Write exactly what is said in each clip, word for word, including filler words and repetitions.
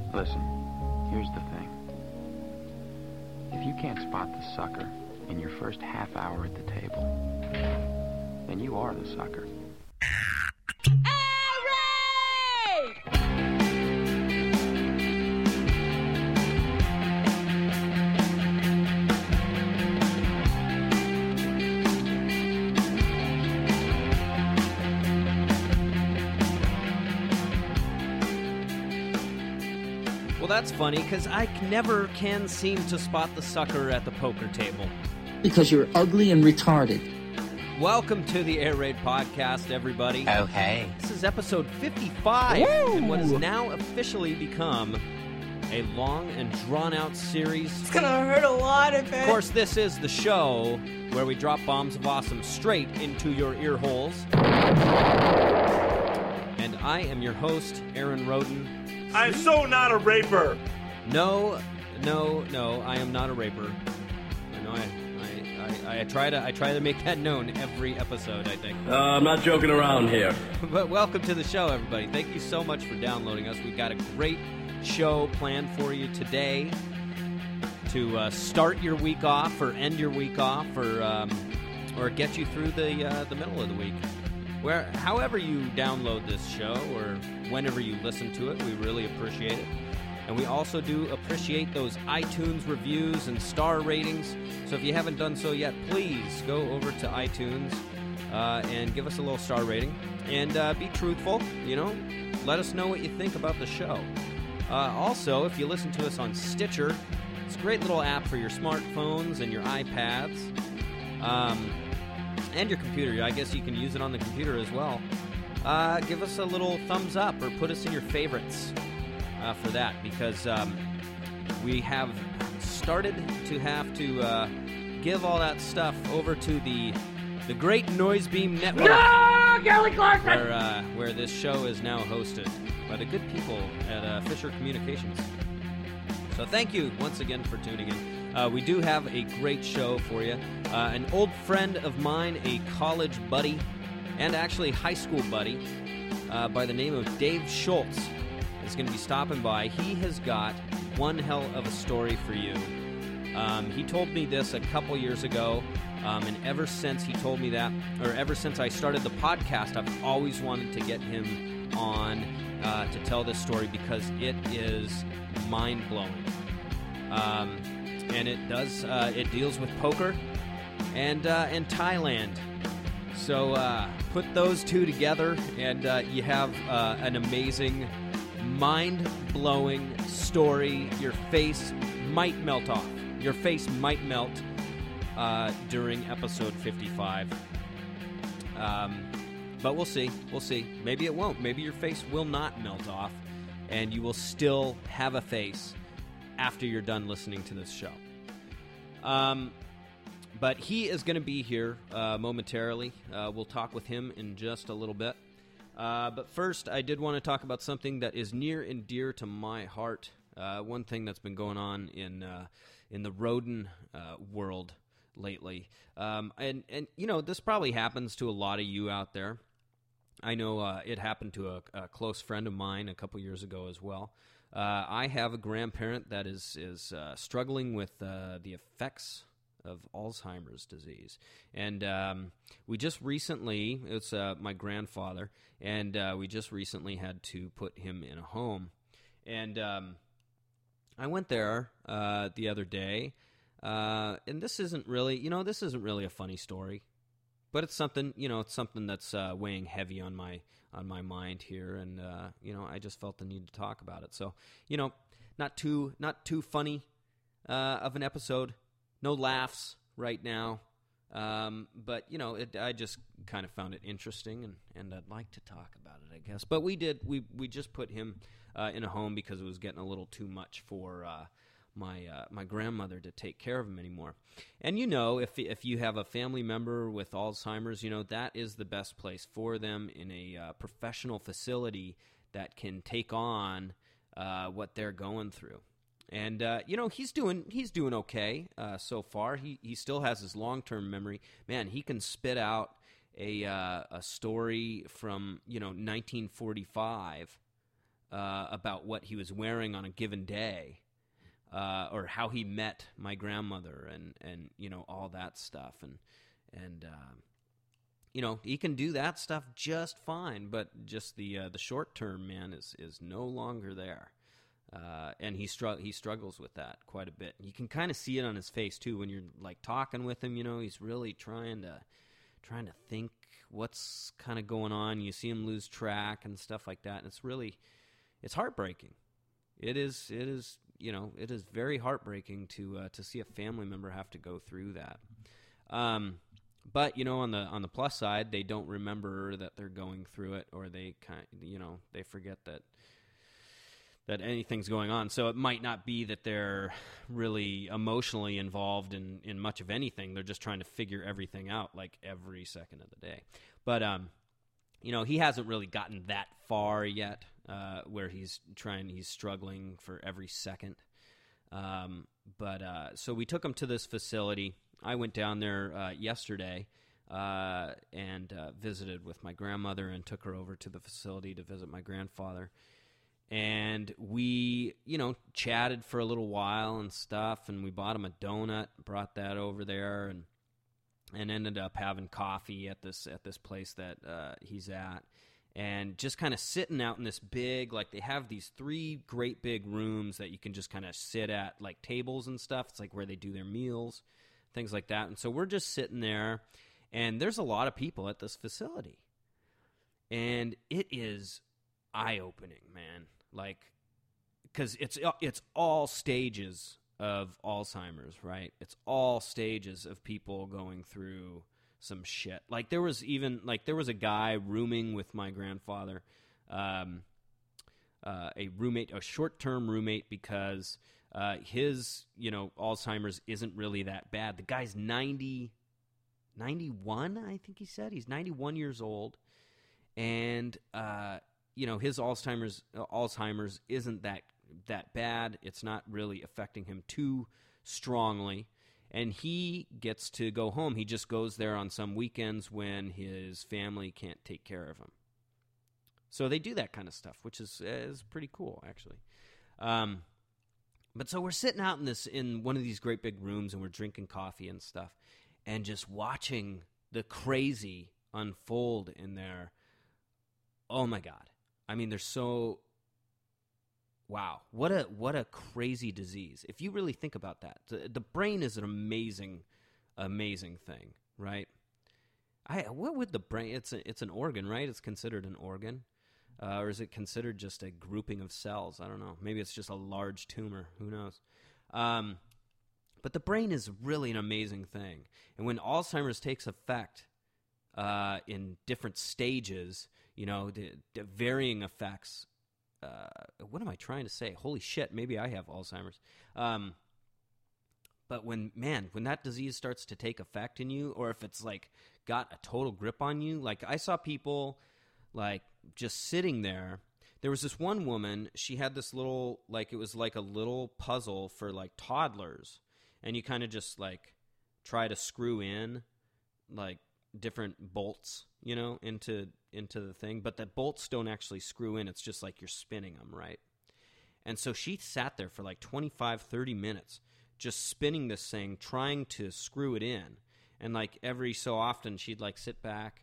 Listen, here's the thing. If you can't spot the sucker in your first half hour at the table, then you are the sucker. That's funny, because I never can seem to spot the sucker at the poker table. Because you're ugly and retarded. Welcome to the Air Raid Podcast, everybody. Oh, hey. This is episode fifty-five, Woo! and what has now officially become a long and drawn-out series. It's gonna hurt a lot if it... Of course, this is the show where we drop bombs of awesome straight into your ear holes. And I am your host, Aaron Roden. I'm so not a raper. No, no, no. I am not a raper. I know. I, I, I, I try to, I try to make that known every episode. I think. Uh, I'm not joking around here. But welcome to the show, everybody. Thank you so much for downloading us. We got a great show planned for you today to uh, start your week off, or end your week off, or um, or get you through the uh, the middle of the week. Where, however you download this show or whenever you listen to it, we really appreciate it. And we also do appreciate those iTunes reviews and star ratings. So if you haven't done so yet, please go over to iTunes uh, and give us a little star rating. And uh, be truthful, you know. Let us know what you think about the show. Uh, also, if you listen to us on Stitcher, it's a great little app for your smartphones and your iPads. Um... And your computer. I guess you can use it on the computer as well. Uh, give us a little thumbs up or put us in your favorites uh, for that, because um, we have started to have to uh, give all that stuff over to the the Great Noisebeam Network. No, Kelly Clarkson! Where, uh, where this show is now hosted by the good people at uh, Fisher Communications. So thank you once again for tuning in. Uh, we do have a great show for you. Uh, an old friend of mine, a college buddy, and actually high school buddy, uh, by the name of Dave Schultz, is going to be stopping by. He has got one hell of a story for you. Um, he told me this a couple years ago, um, and ever since he told me that, or ever since I started the podcast, I've always wanted to get him on uh, to tell this story, because it is mind-blowing. Um... And it does, uh, it deals with poker and uh, and Thailand. So uh, put those two together, and uh, you have uh, an amazing, mind-blowing story. Your face might melt off. Your face might melt uh, during episode fifty-five. Um, but we'll see. We'll see. Maybe it won't. Maybe your face will not melt off, and you will still have a face after you're done listening to this show. Um, but he is going to be here uh, momentarily. Uh, we'll talk with him in just a little bit. Uh, but first, I did want to talk about something that is near and dear to my heart. Uh, one thing that's been going on in uh, in the Roden uh, world lately. Um, and, and, you know, this probably happens to a lot of you out there. I know uh, it happened to a, a close friend of mine a couple years ago as well. Uh, I have a grandparent that is is uh, struggling with uh, the effects of Alzheimer's disease, and um, we just recently, it's uh, my grandfather, and uh, we just recently had to put him in a home, and um, I went there uh, the other day, uh, and this isn't really, you know, this isn't really a funny story, but it's something, you know, it's something that's uh, weighing heavy on my on my mind here, and uh, you know, I just felt the need to talk about it. So, you know, not too not too funny uh, of an episode, no laughs right now, um, but you know, it, I just kind of found it interesting, and, and I'd like to talk about it, I guess. But we did we we just put him uh, in a home because it was getting a little too much for uh, my uh, my grandmother to take care of him anymore. And you know, if if you have a family member with Alzheimer's, you know, that is the best place for them, in a uh, professional facility that can take on uh, what they're going through. And uh, you know, he's doing he's doing okay uh, so far. He he still has his long-term memory. Man, he can spit out a uh, a story from, you know, nineteen forty-five uh, about what he was wearing on a given day, uh, or how he met my grandmother, and, and you know, all that stuff. And, and uh, you know, he can do that stuff just fine, but just the uh, the short term, man, is, is no longer there. Uh, and he str- he struggles with that quite a bit. You can kind of see it on his face too when you're like talking with him. You know, he's really trying to trying to think what's kind of going on. You see him lose track and stuff like that, and it's really it's heartbreaking. It is it is you know it is very heartbreaking to uh, to see a family member have to go through that. Um, but you know, on the on the plus side, they don't remember that they're going through it, or they kind you know they forget that. that anything's going on. So it might not be that they're really emotionally involved in, in much of anything. They're just trying to figure everything out, like, every second of the day. But, um, you know, he hasn't really gotten that far yet, uh, where he's trying, he's struggling for every second. Um, but, uh, so we took him to this facility. I went down there uh, yesterday uh, and uh, visited with my grandmother and took her over to the facility to visit my grandfather. And we, you know, chatted for a little while and stuff, and we bought him a donut, brought that over there, and and ended up having coffee at this at this place that uh, he's at, and just kind of sitting out in this big, like, they have these three great big rooms that you can just kind of sit at, like tables and stuff. It's like where they do their meals, things like that. And so we're just sitting there, and there's a lot of people at this facility, and it is eye-opening, man. Like, because it's it's all stages of Alzheimer's, right? It's all stages of people going through some shit. Like, there was even, like, there was a guy rooming with my grandfather, um, uh, a roommate, a short-term roommate, because uh, his, you know, Alzheimer's isn't really that bad. The guy's ninety, ninety-one, I think he said. He's ninety-one years old, and uh you know, his Alzheimer's uh, Alzheimer's isn't that that bad. It's not really affecting him too strongly, and he gets to go home. He just goes there on some weekends when his family can't take care of him. So they do that kind of stuff, which is is pretty cool, actually. Um, but so we're sitting out in this in one of these great big rooms, and we're drinking coffee and stuff, and just watching the crazy unfold in there. Oh my God. I mean, they're so, wow, what a what a crazy disease. If you really think about that, the, the brain is an amazing, amazing thing, right? I what would the brain? It's a, it's an organ, right? It's considered an organ, uh, or is it considered just a grouping of cells? I don't know. Maybe it's just a large tumor. Who knows? Um, but the brain is really an amazing thing, and when Alzheimer's takes effect uh, in different stages. You know, the, the varying effects. Uh, what am I trying to say? Holy shit, maybe I have Alzheimer's. Um, but when, man, when that disease starts to take effect in you, or if it's, like, got a total grip on you, like, I saw people, like, just sitting there. There was this one woman, she had this little, like, it was like a little puzzle for, like, toddlers. And you kind of just, like, try to screw in, like, different bolts, you know, into into the thing, but the bolts don't actually screw in. It's just like you're spinning them, right? And so she sat there for like twenty-five, thirty minutes just spinning this thing, trying to screw it in. And like every so often she'd like sit back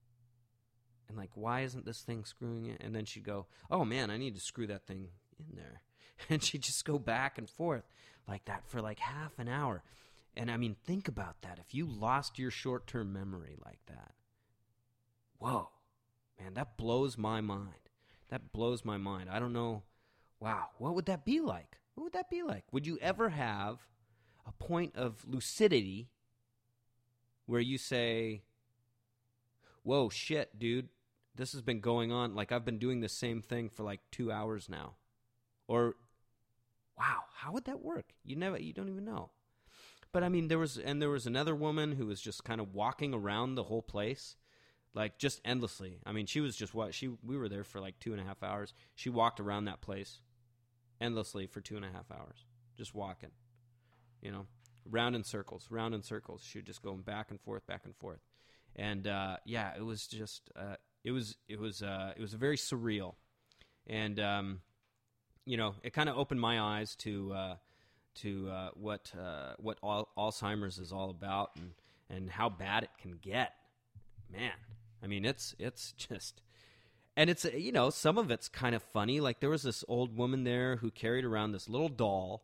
and like, why isn't this thing screwing in? And then she'd go, oh man, I need to screw that thing in there. And she'd just go back and forth like that for like half an hour. And I mean, think about that. If you lost your short-term memory like that, whoa, man, that blows my mind. That blows my mind. I don't know. Wow, what would that be like? What would that be like? Would you ever have a point of lucidity where you say, whoa, shit, dude, this has been going on. Like, I've been doing the same thing for like two hours now. Or, wow, how would that work? You never, you don't even know. But I mean, there was, and there was another woman who was just kind of walking around the whole place, like just endlessly. I mean, she was just what she. We were there for like two and a half hours. She walked around that place endlessly for two and a half hours, just walking, you know, round in circles, round in circles. She would just go back and forth, back and forth, and uh, yeah, it was just, uh, it was, it was, uh, it was very surreal. and um, you know, it kind of opened my eyes to uh, to uh, what uh, what al- Alzheimer's is all about, and and how bad it can get. Man, I mean, it's it's just. And it's, you know, some of it's kind of funny. Like, there was this old woman there who carried around this little doll,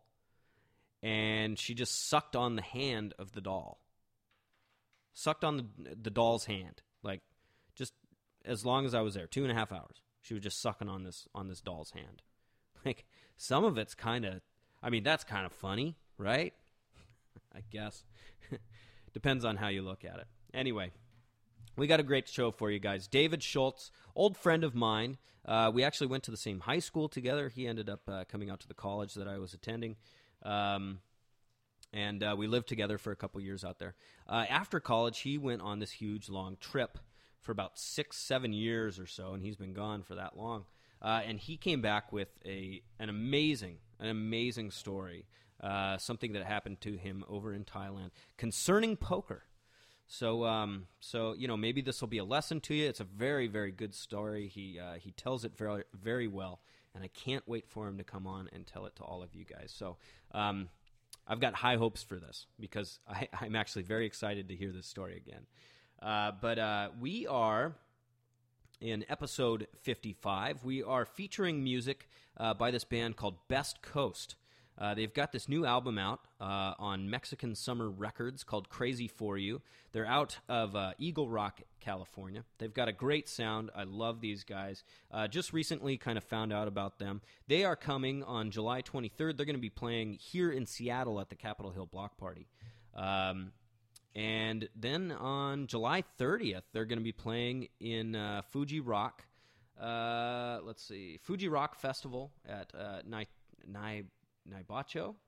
and she just sucked on the hand of the doll. Sucked on the, the doll's hand. Like, just as long as I was there, two and a half hours. She was just sucking on this on this doll's hand. Like, some of it's kind of, I mean, that's kind of funny, right? I guess. Depends on how you look at it. Anyway. We got a great show for you guys. David Schultz, old friend of mine. Uh, we actually went to the same high school together. He ended up uh, coming out to the college that I was attending. Um, and uh, we lived together for a couple years out there. Uh, after college, he went on this huge, long trip for about six, seven years or so, and he's been gone for that long. Uh, and he came back with a an amazing, an amazing story, uh, something that happened to him over in Thailand concerning poker. So, um, so you know, maybe this will be a lesson to you. It's a very, very good story. He uh, he tells it very, very well, and I can't wait for him to come on and tell it to all of you guys. So, um, I've got high hopes for this because I, I'm actually very excited to hear this story again. Uh, but uh, we are in episode fifty-five. We are featuring music uh, by this band called Best Coast. Uh, they've got this new album out uh, on Mexican Summer Records called Crazy For You. They're out of uh, Eagle Rock, California. They've got a great sound. I love these guys. Uh, just recently kind of found out about them. They are coming on July twenty-third. They're going to be playing here in Seattle at the Capitol Hill Block Party. Um, and then on July thirtieth, they're going to be playing in uh, Fuji Rock. Uh, let's see. Fuji Rock Festival at uh, Nai... Nai Naibacho?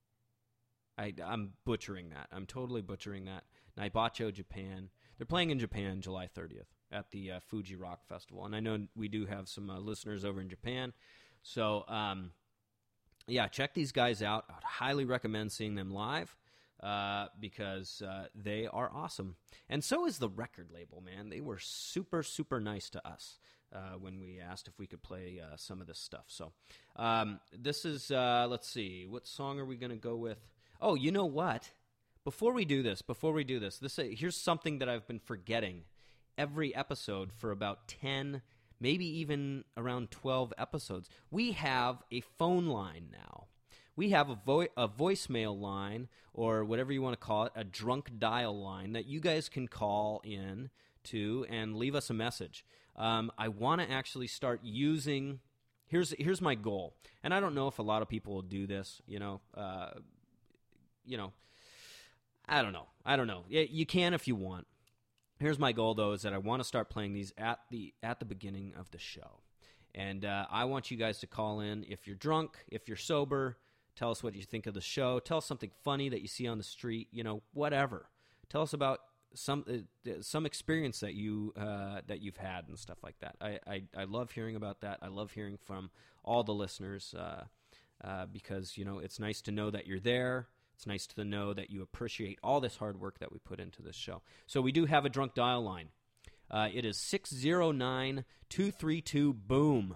I, I'm butchering that. I'm totally butchering that. Naibacho, Japan. They're playing in Japan July thirtieth at the uh, Fuji Rock Festival. And I know we do have some uh, listeners over in Japan. So, um, yeah, check these guys out. I would highly recommend seeing them live uh, because uh, they are awesome. And so is the record label, man. They were super, super nice to us. Uh, when we asked if we could play uh, some of this stuff. So um, this is, uh, let's see, what song are we going to go with? Oh, you know what? Before we do this, before we do this, this uh, here's something that I've been forgetting every episode for about ten, maybe even around twelve episodes. We have a phone line now. We have a, vo- a voicemail line, or whatever you want to call it, a drunk dial line that you guys can call in to and leave us a message. Um, I want to actually start using. Here's here's my goal, and I don't know if a lot of people will do this. You know, uh, you know, I don't know. I don't know. Yeah, you can if you want. Here's my goal, though, is that I want to start playing these at the at the beginning of the show, and uh, I want you guys to call in if you're drunk, if you're sober. Tell us what you think of the show. Tell us something funny that you see on the street. You know, whatever. Tell us about some uh, some experience that you uh, that you've had and stuff like that. I, I, I love hearing about that. I love hearing from all the listeners uh, uh, because you know it's nice to know that you're there. It's nice to know that you appreciate all this hard work that we put into this show. So we do have a drunk dial line. Uh, it is six zero nine, two three two, boom.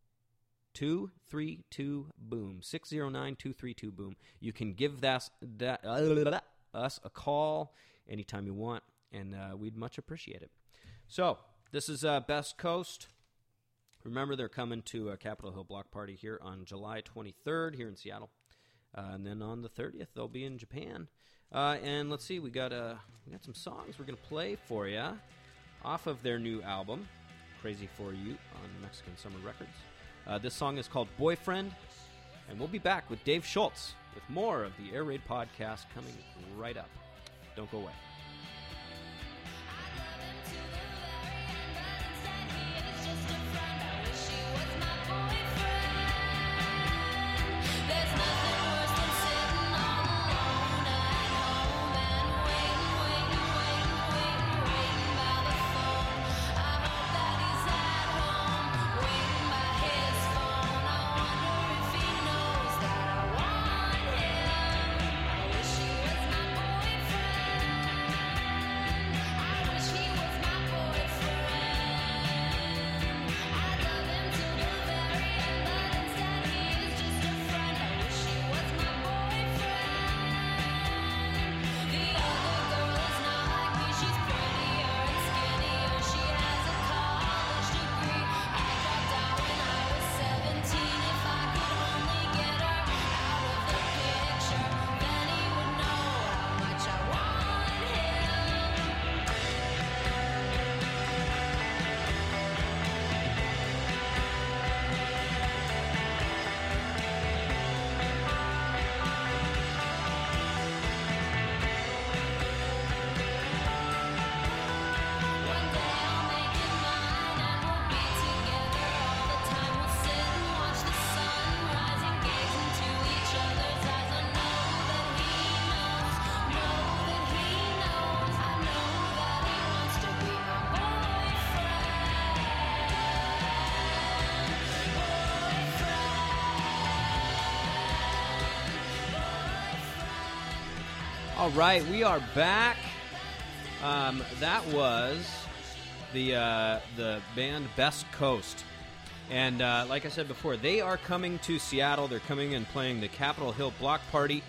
two three two, boom. six zero nine, two three two, boom. You can give that, that uh, us a call anytime you want, and uh, we'd much appreciate it. So, this is uh, Best Coast. Remember, they're coming to a Capitol Hill Block Party here on July twenty-third here in Seattle. Uh, and then on the thirtieth, they'll be in Japan. Uh, and let's see, we got uh, we got some songs we're going to play for you off of their new album, Crazy For You, on Mexican Summer Records. Uh, this song is called Boyfriend, and we'll be back with Dave Schultz with more of the Air Raid Podcast coming right up. Don't go away. All right, we are back. Um, that was the uh, the band Best Coast. And uh, like I said before, they are coming to Seattle. They're coming and playing the Capitol Hill Block Party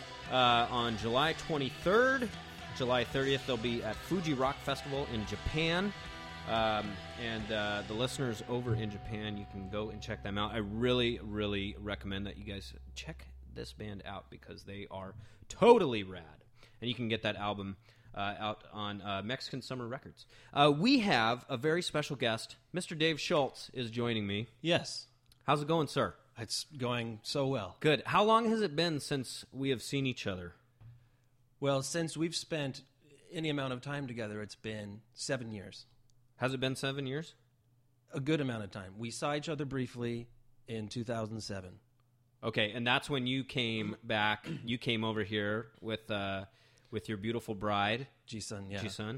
uh, on July twenty-third. July thirtieth, they'll be at Fuji Rock Festival in Japan. Um, and uh, the listeners over in Japan, you can go and check them out. I really, really recommend that you guys check this band out because they are totally rad. And you can get that album uh, out on uh, Mexican Summer Records. Uh, we have a very special guest. Mister Dave Schultz is joining me. Yes. How's it going, sir? It's going so well. Good. How long has it been since we have seen each other? Well, since we've spent any amount of time together, it's been seven years. Has it been seven years? A good amount of time. We saw each other briefly in two thousand seven. Okay, and that's when you came back. You came over here with uh, with your beautiful bride, Ji-sun, yeah. Ji-sun,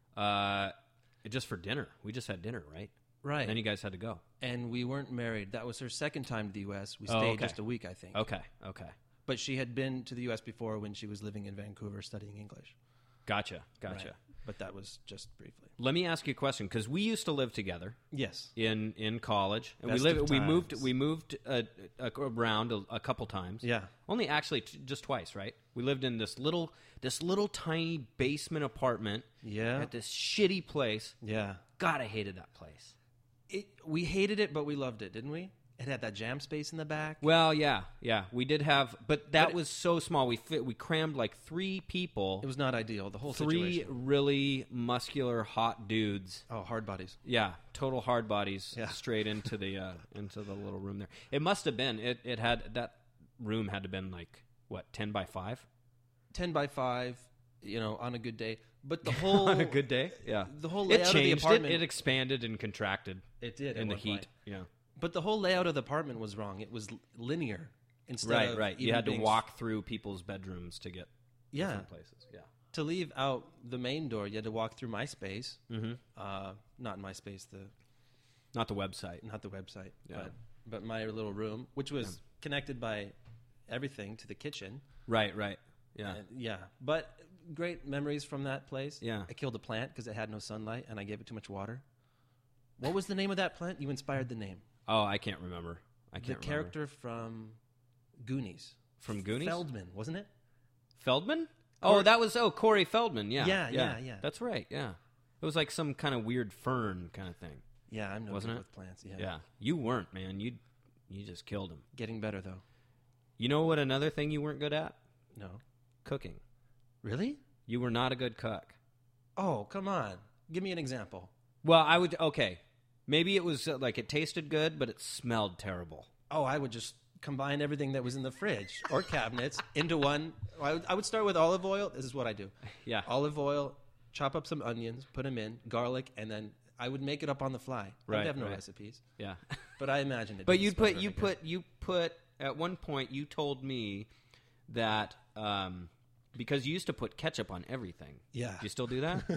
uh, just for dinner. We just had dinner, right? Right. Then you guys had to go. And we weren't married. That was her second time to the U S. We Oh, stayed okay. just a week, I think. Okay, okay. But she had been to the U S before when she was living in Vancouver studying English. Gotcha, gotcha. Right. But that was just briefly. Let me ask you a question, because we used to live together Yes. in, in college, and Best we lived. of We moved. times. We moved uh, uh, around a, a couple times. Yeah. Only actually t- just twice, right? We lived in this little, this little tiny basement apartment. Yeah. At this shitty place. Yeah. God, I hated that place. It, we hated it, but we loved it, didn't we? It had that jam space in the back. Well, yeah, yeah, we did have, but that But it- was so small. We fit, we crammed like three people, It was not ideal, the whole three situation. really muscular, hot dudes. Oh, hard bodies. Yeah, total hard bodies Yeah. straight into the uh, into the little room there. It must have been. It it had that room had to been like what ten by five ten by five, you know, on a good day. But the whole on a good day. Yeah, the whole it layout of the changed. apartment- It, it expanded and contracted. It did in at the one heat. point. Yeah, But the whole layout of the apartment was wrong. It was l- linear instead right, of right. You even had to being- walk through people's bedrooms to get Yeah. different places. Yeah. To leave out the main door, you had to walk through MySpace. Mm-hmm. Uh, not MySpace, the Not the website. not the website, Yeah. but but my little room, which was connected by everything to the kitchen. Right, right. Yeah. And, yeah. But great memories from that place. Yeah. I killed a plant because it had no sunlight, and I gave it too much water. What was the name of that plant? You inspired the name. Oh, I can't remember. I The can't remember. character from Goonies. From Goonies? Feldman, wasn't it? Feldman? Oh, that was oh Corey Feldman. Yeah, Yeah, yeah, yeah. That's right. Yeah, it was like some kind of weird fern kind of thing. Yeah, I'm no Wasn't good it? with plants. Yeah. Yeah, you weren't, man. You you just killed him. Getting better, though. You know what? Another thing you weren't good at? No. Cooking. Really? You were not a good cook. Oh, come on. Give me an example. Well, I would. Okay, maybe it was uh, like it tasted good, but it smelled terrible. Oh, I would just combine everything that was in the fridge or cabinets into one. I would, I would start with olive oil. This is what I do. Yeah. Olive oil, chop up some onions, put them in, garlic, and then I would make it up on the fly. Right, I have no right. recipes, Yeah. but I imagined it. But didn't you smell put very you good. put you put at one point you told me that um, because you used to put ketchup on everything. Yeah. Do you still do that?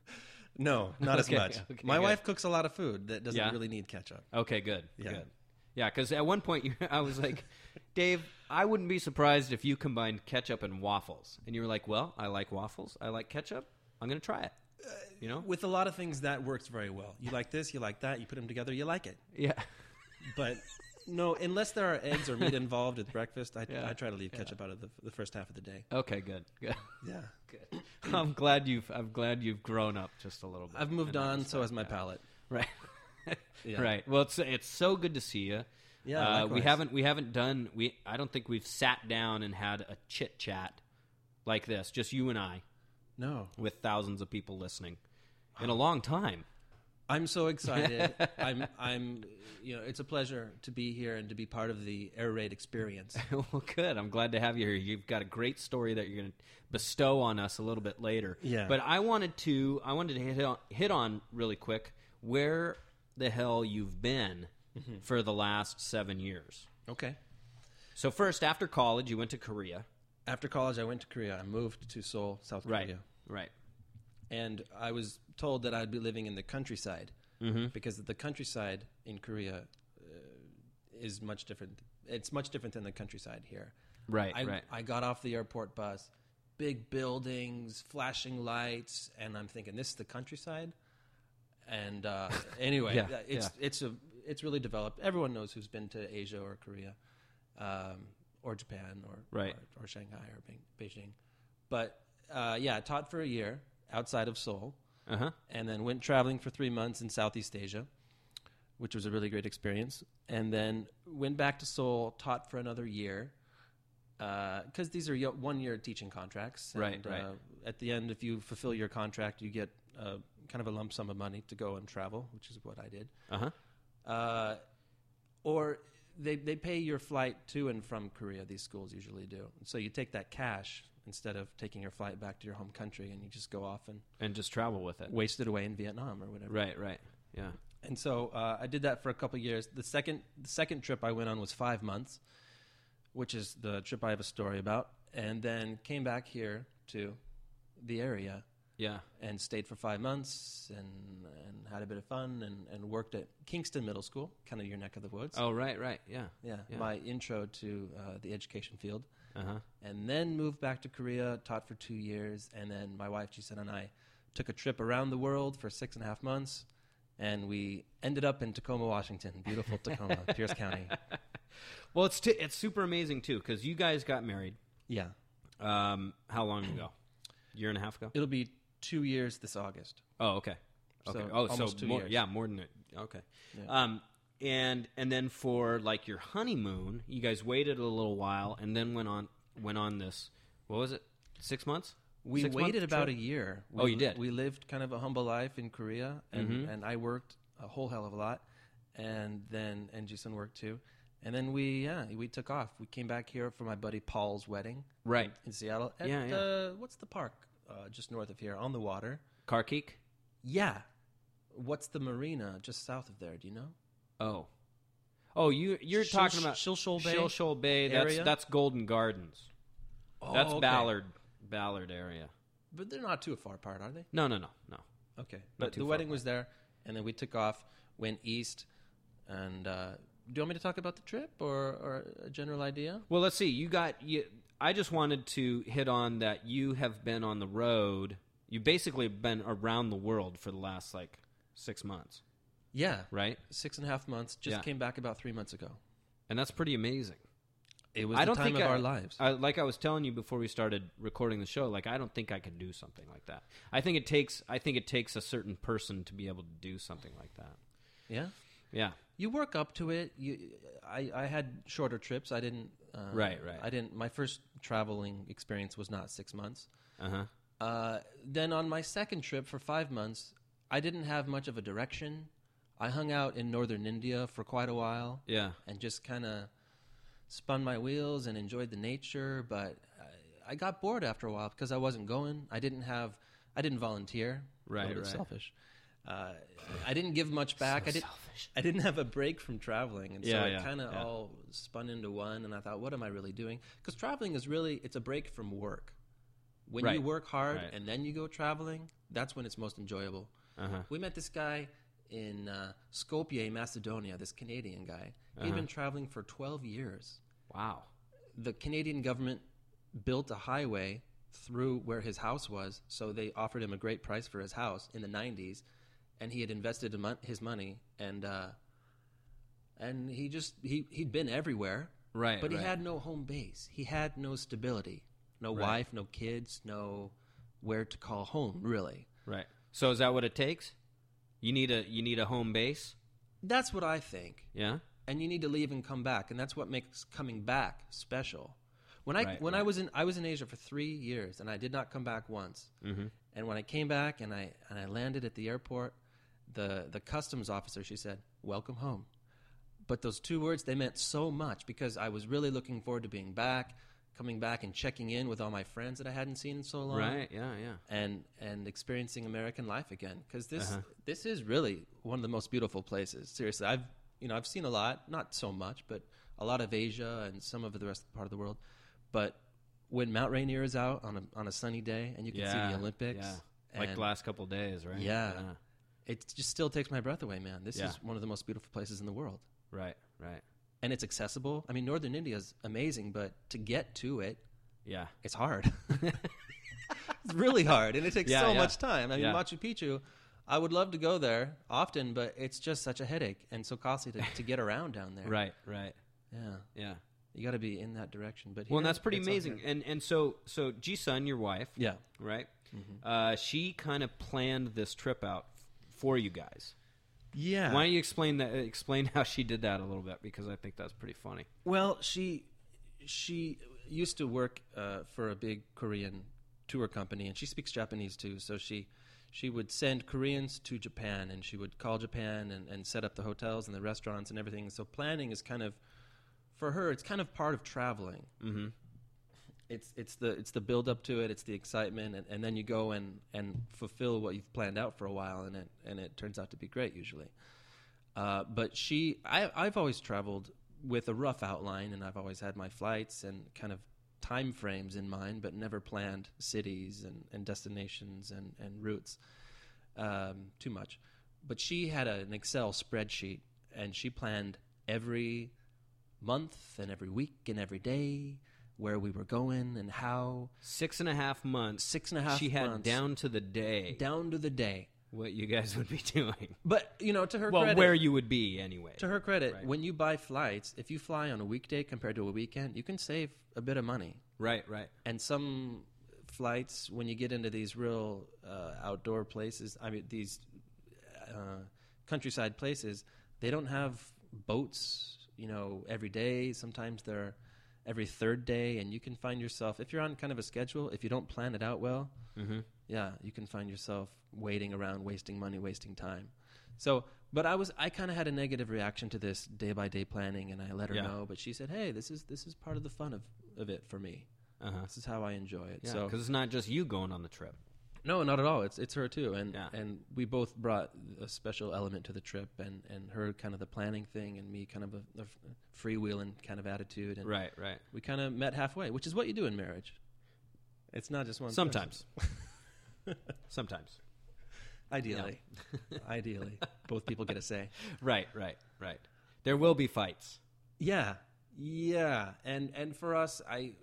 No, not Okay, as much. okay, My good. wife cooks a lot of food that doesn't Yeah? really need ketchup. Okay, good. Yeah. Good. Yeah, because at one point you, I was like, Dave, I wouldn't be surprised if you combined ketchup and waffles. And you were like, well, I like waffles. I like ketchup. I'm going to try it. You know? With a lot of things, that works very well. You like this, you like that, you put them together, you like it. Yeah. But no, unless there are eggs or meat involved at breakfast, I, Yeah. I try to leave ketchup out of the, the first half of the day. Okay, good. Good. Yeah. Good. I'm glad you've I'm glad you've grown up just a little bit. I've moved in that on, so respect. has my Yeah. palate. Right. Yeah. Right. Well, it's it's so good to see you. Yeah, Uh, we likewise. haven't we haven't done we I don't think we've sat down and had a chit chat like this, just you and I, No. with thousands of people listening, in a long time. I'm so excited. I'm, I'm, you know, it's a pleasure to be here and to be part of the Air Raid experience. Well, good. I'm glad to have you here. You've got a great story that you're going to bestow on us a little bit later. Yeah. But I wanted to I wanted to hit on, hit on really quick where the hell you've been for the last seven years. Okay. So first, after college, you went to Korea. After college, I went to Korea. I moved to Seoul, South Right. Korea. Right. And I was told that I'd be living in the countryside Mm-hmm. because the countryside in Korea uh, is much different. It's much different than the countryside here. Right. I, right. I got off the airport bus, big buildings, flashing lights, and I'm thinking, this is the countryside? And uh, anyway, Yeah, it's yeah. it's a it's really developed. Everyone knows who's been to Asia or Korea, um, or Japan or, Right. or or Shanghai or Be- Beijing. But uh, yeah, I taught for a year outside of Seoul, Uh-huh. and then went traveling for three months in Southeast Asia, which was a really great experience. And then went back to Seoul, taught for another year, because these are yo- one-year teaching contracts. Right, and, right. Uh, at the end, if you fulfill your contract, you get uh, kind of a lump sum of money to go and travel, which is what I did. Uh-huh. Uh, or they they pay your flight to and from Korea. These schools usually do. So you take that cash instead of taking your flight back to your home country, and you just go off and And just travel with it. waste it away in Vietnam or whatever. Right, right. Yeah. And so uh, I did that for a couple of years. The second the second trip I went on was five months, which is the trip I have a story about, and then came back here to the area Yeah. and stayed for five months and and had a bit of fun and, and worked at Kingston Middle School, kind of your neck of the woods. Oh, right, right. Yeah. yeah, yeah. my intro to uh, the education field. Uh-huh. And then moved back to Korea, taught for two years, and then my wife, Jisun, and I took a trip around the world for six and a half months, and we ended up in Tacoma, Washington, beautiful Tacoma, Pierce County. Well, it's t- it's super amazing, too, because you guys got married. Yeah. Um, how long ago? Year and a half ago? It'll be two years this August. Oh, okay. Okay. So, oh, so almost two more, years. yeah, more than it. Okay. Yeah. Um, and and then for like your honeymoon, you guys waited a little while and then went on went on this. What was it? Six months? We Six waited month about trip? a year. We, Oh, you did? We lived kind of a humble life in Korea, and, Mhm. and I worked a whole hell of a lot, and then and Jisun worked too. And then we, yeah, we took off. We came back here for my buddy Paul's wedding. Right. In, in Seattle. At, Yeah, yeah. Uh, what's the park uh, just north of here, on the water? Karkik? Yeah. What's the marina just south of there? Do you know? Oh. Oh, you you're Shil- talking about Shilshol Bay Shilshol Bay. That's area? that's Golden Gardens. Oh, That's okay. Ballard Ballard area. But they're not too far apart, are they? No, no, no, no. Okay. Not But too the far wedding apart. was there, and then we took off, went east, and uh, do you want me to talk about the trip or, or a general idea? Well, let's see. You got you. I just wanted to hit on that you have been on the road. You basically been around the world for the last like six months, Yeah. right? Six and a half months. Just Yeah. came back about three months ago. And that's pretty amazing. It was I the don't time think of I, our lives. I, like I was telling you before we started recording the show, like I don't think I could do something like that. I think it takes. I think it takes a certain person to be able to do something like that. yeah. Yeah. You work up to it. You, I, I had shorter trips. I didn't. Uh, Right, right. I didn't. My first traveling experience was not six months. Uh huh. Uh, then on my second trip for five months, I didn't have much of a direction. I hung out in northern India for quite a while Yeah. and just kind of spun my wheels and enjoyed the nature. But I, I got bored after a while because I wasn't going. I didn't have. I didn't volunteer. Right, A little bit right. selfish. Uh, I didn't give much back. So I didn't. selfish. I didn't have a break from traveling, and Yeah, so yeah, it kind of yeah. all spun into one. And I thought, what am I really doing? Because traveling is really it's a break from work. When Right, you work hard right. and then you go traveling, that's when it's most enjoyable. Uh-huh. We met this guy in uh, Skopje, Macedonia, this Canadian guy. He'd Uh-huh. been traveling for twelve years. Wow. The Canadian government built a highway through where his house was, so they offered him a great price for his house in the nineties, and he had invested amo- his money, and uh, and he just he he'd been everywhere, Right. but right. he had no home base. He had no stability, no Right. wife, no kids, no where to call home, really. Right. So is that what it takes? You need a you need a home base. That's what I think. Yeah. And you need to leave and come back, and that's what makes coming back special. When I Right, when I right. was in I was in Asia for three years, and I did not come back once. Mm-hmm. And when I came back and I and I landed at the airport, the the customs officer, she said, "Welcome home." But those two words, they meant so much because I was really looking forward to being back, coming back and checking in with all my friends that I hadn't seen in so long. Right. Yeah. Yeah. And and experiencing American life again, because this Uh-huh. this is really one of the most beautiful places. Seriously, I've you know I've seen a lot, not so much, but a lot of Asia and some of the rest of the part of the world. But when Mount Rainier is out on a on a sunny day and you can see Yeah, the Olympics, Yeah. Like and the last couple of days, right? Yeah. it just still takes my breath away, man. This Yeah. is one of the most beautiful places in the world, Right. Right. and it's accessible. I mean, northern India is amazing, but to get to it, Yeah. it's hard. It's really hard, and it takes Yeah, so yeah. much time. I mean, Yeah. Machu Picchu, I would love to go there often, but it's just such a headache and so costly to, to get around down there. Right, right. Yeah. Yeah. You got to be in that direction. But Well, and here, that's pretty it's all amazing. here. And and so so Ji-sun, your wife, Yeah. right? Uh, she kind of planned this trip out for you guys. Yeah. Why don't you explain that? Explain how she did that a little bit, because I think that's pretty funny. Well, she she used to work uh, for a big Korean tour company, and she speaks Japanese too. So she she would send Koreans to Japan, and she would call Japan and, and set up the hotels and the restaurants and everything. So planning is kind of, for her, it's kind of part of traveling. Mm-hmm. It's it's the it's the build up to it. It's the excitement, and, and then you go and, and fulfill what you've planned out for a while, and it and it turns out to be great usually. Uh, but she, I, I've always traveled with a rough outline, and I've always had my flights and kind of time frames in mind, but never planned cities and, and destinations and, and routes um, too much. But she had a, an Excel spreadsheet, and she planned every month and every week and every day where we were going and how. Six and a half months. Six and a half She had months. down to the day Down to the day. what you guys would be doing. But, you know, to her Well, credit. where you would be anyway. To her credit, Right. when you buy flights, if you fly on a weekday compared to a weekend, you can save a bit of money. Right, right. And some flights, when you get into these real uh, outdoor places, I mean, these uh, countryside places, they don't have boats, you know, every day. Sometimes they're every third day, and you can find yourself, if you're on kind of a schedule, if you don't plan it out well, Mm-hmm. yeah, you can find yourself waiting around, wasting money, wasting time. So, but I was, I kind of had a negative reaction to this day by day planning, and I let her Yeah. know. But she said, "Hey, this is this is part of the fun of, of it for me. Uh-huh. This is how I enjoy it." Yeah, so, because it's not just you going on the trip. no, not at all. It's it's her too, and Yeah. and we both brought a special element to the trip, and, and her kind of the planning thing, and me kind of a, a freewheeling kind of attitude, and Right, right. we kind of met halfway, which is what you do in marriage. It's not just one. Sometimes. Sometimes. Ideally, ideally, both people get a say. Right, right, right. There will be fights. Yeah, yeah, and and for us, I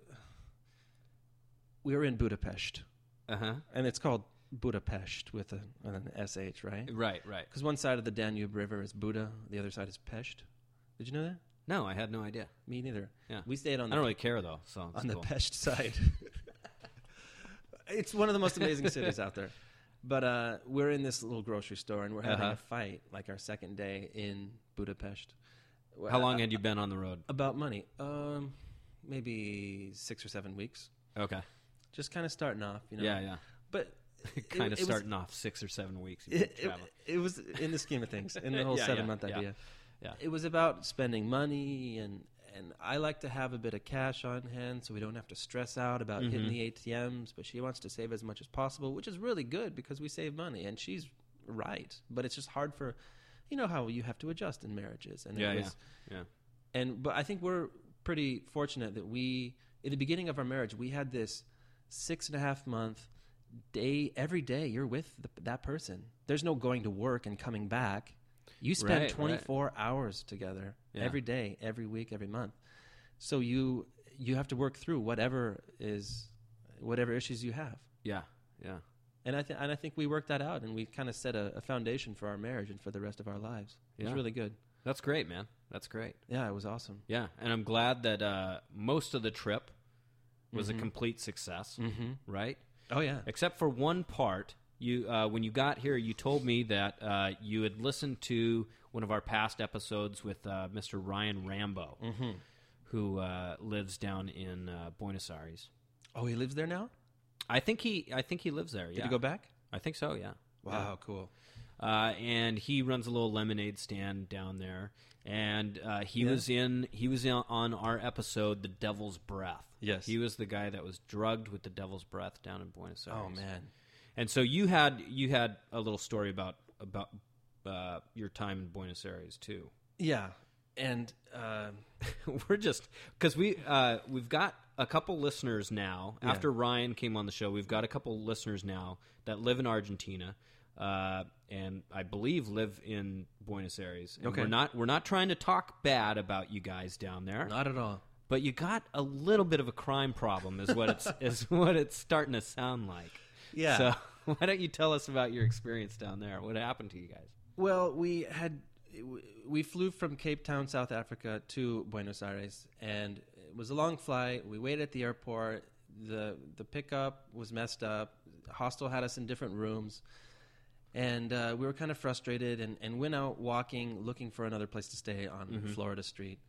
we were in Budapest, Uh-huh. and it's called Budapest with a, an S H, right? Right, right. Because one side of the Danube River is Buda, the other side is Pest. Did you know that? No, I had no idea. Me neither. Yeah. We stayed on I the don't really care, though. So it's on the cool. Pest side. It's one of the most amazing cities out there. But uh, we're in this little grocery store, and we're having Uh-huh. a fight, like our second day in Budapest. How long had you been on the road? About money. Um, maybe six or seven weeks. Okay. Just kind of starting off, you know. Yeah, yeah. But it- kind of it was- starting off six or seven weeks. you've been It, it, traveling. it was in the scheme of things, in the whole Yeah, seven yeah, month yeah. idea. Yeah. It was about spending money, and and I like to have a bit of cash on hand so we don't have to stress out about Mm-hmm. hitting the A T Ms. But she wants to save as much as possible, which is really good because we save money, and she's right. But it's just hard for, you know, how you have to adjust in marriages, and Yeah, it was, yeah, yeah. and but I think we're pretty fortunate that we, in the beginning of our marriage, we had this six and a half month day. Every day you're with the, that person. There's no going to work and coming back. You spend Right, right. twenty-four hours together Yeah. every day, every week, every month. So you you have to work through whatever is whatever issues you have. Yeah, yeah. And I think and I think we worked that out, and we kind of set a, a foundation for our marriage and for the rest of our lives. It was Yeah. really good. That's great, man. That's great. Yeah, it was awesome. Yeah, and I'm glad that uh, most of the trip was a complete success, Mm-hmm. right? Oh yeah. Except for one part. You, uh, when you got here, you told me that uh, you had listened to one of our past episodes with uh, Mister Ryan Rambo, Mm-hmm. who uh, lives down in uh, Buenos Aires. Oh, he lives there now? I think he, I think he lives there. Did yeah. you go back? I think so. Yeah. Wow, cool. Uh, and he runs a little lemonade stand down there. And uh, he Yeah. was in he was in, on our episode, The Devil's Breath. Yes. he was the guy that was drugged with the Devil's Breath down in Buenos Aires. Oh man. And so you had you had a little story about about uh, your time in Buenos Aires too. Yeah. And um, We're just because we uh, we've got a couple listeners now. Yeah. After Ryan came on the show, we've got a couple listeners now that live in Argentina, uh, and I believe live in Buenos Aires. And Okay. we're not we're not trying to talk bad about you guys down there, not at all. but you got a little bit of a crime problem, is what it's is what it's starting to sound like. Yeah. So why don't you tell us about your experience down there? What happened to you guys? Well, we had we flew from Cape Town, South Africa, to Buenos Aires, and it was a long flight. We waited at the airport. the The pickup was messed up. The hostel had us in different rooms, and uh, we were kind of frustrated. And, and went out walking, looking for another place to stay on mm-hmm. Florida Street.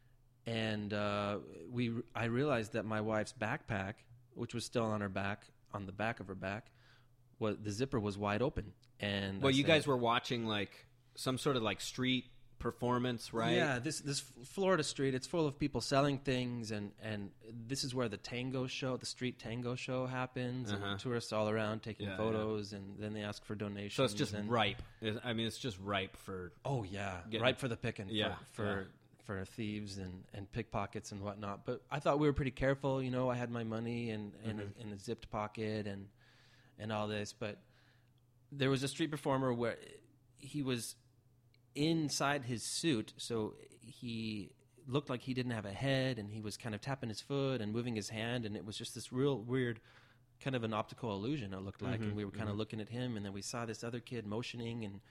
And uh, we, I realized that my wife's backpack, which was still on her back, on the back of her back, was the zipper was wide open. And well, I you said, guys were watching like some sort of like street performance, right? Yeah, this this Florida street, it's full of people selling things, and, and this is where the tango show, the street tango show happens, Uh-huh. and tourists all around taking Yeah, photos, and then they ask for donations. So it's just and, ripe. I mean, it's just ripe for. Oh yeah, Getting- ripe for the picking. Yeah, for yeah. for, for thieves and, and pickpockets and whatnot. But I thought we were pretty careful. You know, I had my money in in, Mm-hmm. a, in a zipped pocket and and all this. But there was a street performer where he was inside his suit, so he looked like he didn't have a head, and he was kind of tapping his foot and moving his hand, and it was just this real weird kind of an optical illusion, it looked like. Mm-hmm, And we were kind mm-hmm. of looking at him, and then we saw this other kid motioning, and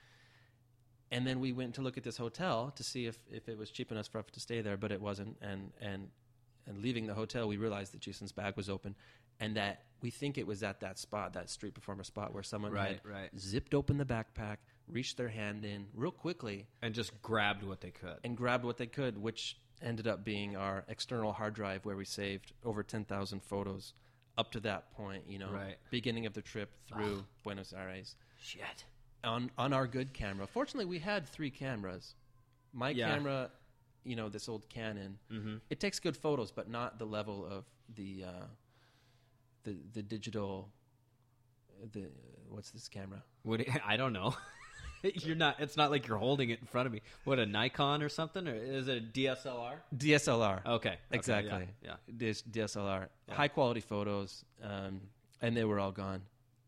and then we went to look at this hotel to see if, if it was cheap enough for us to stay there, but it wasn't. And and and leaving the hotel, we realized that Jason's bag was open, and that we think it was at that spot, that street performer spot, where someone Right, had right. zipped open the backpack, reached their hand in real quickly, And just grabbed what they could. and grabbed what they could, which ended up being our external hard drive, where we saved over ten thousand photos up to that point, you know, Right. beginning of the trip through Buenos Aires. Shit. On on our good camera. Fortunately, we had three cameras. My Yeah. camera, you know, this old Canon, Mm-hmm. it takes good photos, but not the level of the uh, the the digital. The what's this camera? What, I don't know. You're not. It's not like you're holding it in front of me. What, a Nikon or something, or is it a D S L R? D S L R. Okay, okay, Exactly. Yeah. This D S L R. Yeah. High quality photos, um, and they were all gone.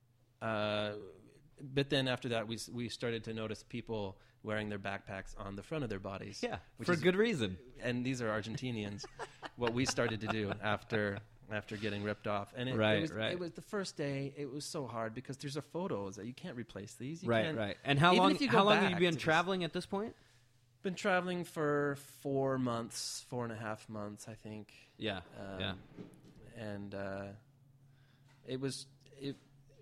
Uh, but then after that, we s- we started to notice people wearing their backpacks on the front of their bodies. Yeah, which for is- good reason. And these are Argentinians. What we started to do after after getting ripped off, and it, Right, it was right. it was the first day. It was so hard because there's are photos that you can't replace these. You Right, can't- right. And how even long? if you go How long have back you been to this- traveling at this point? Been traveling for four months, four and a half months, I think. Yeah, Um, yeah. And uh, it was, it,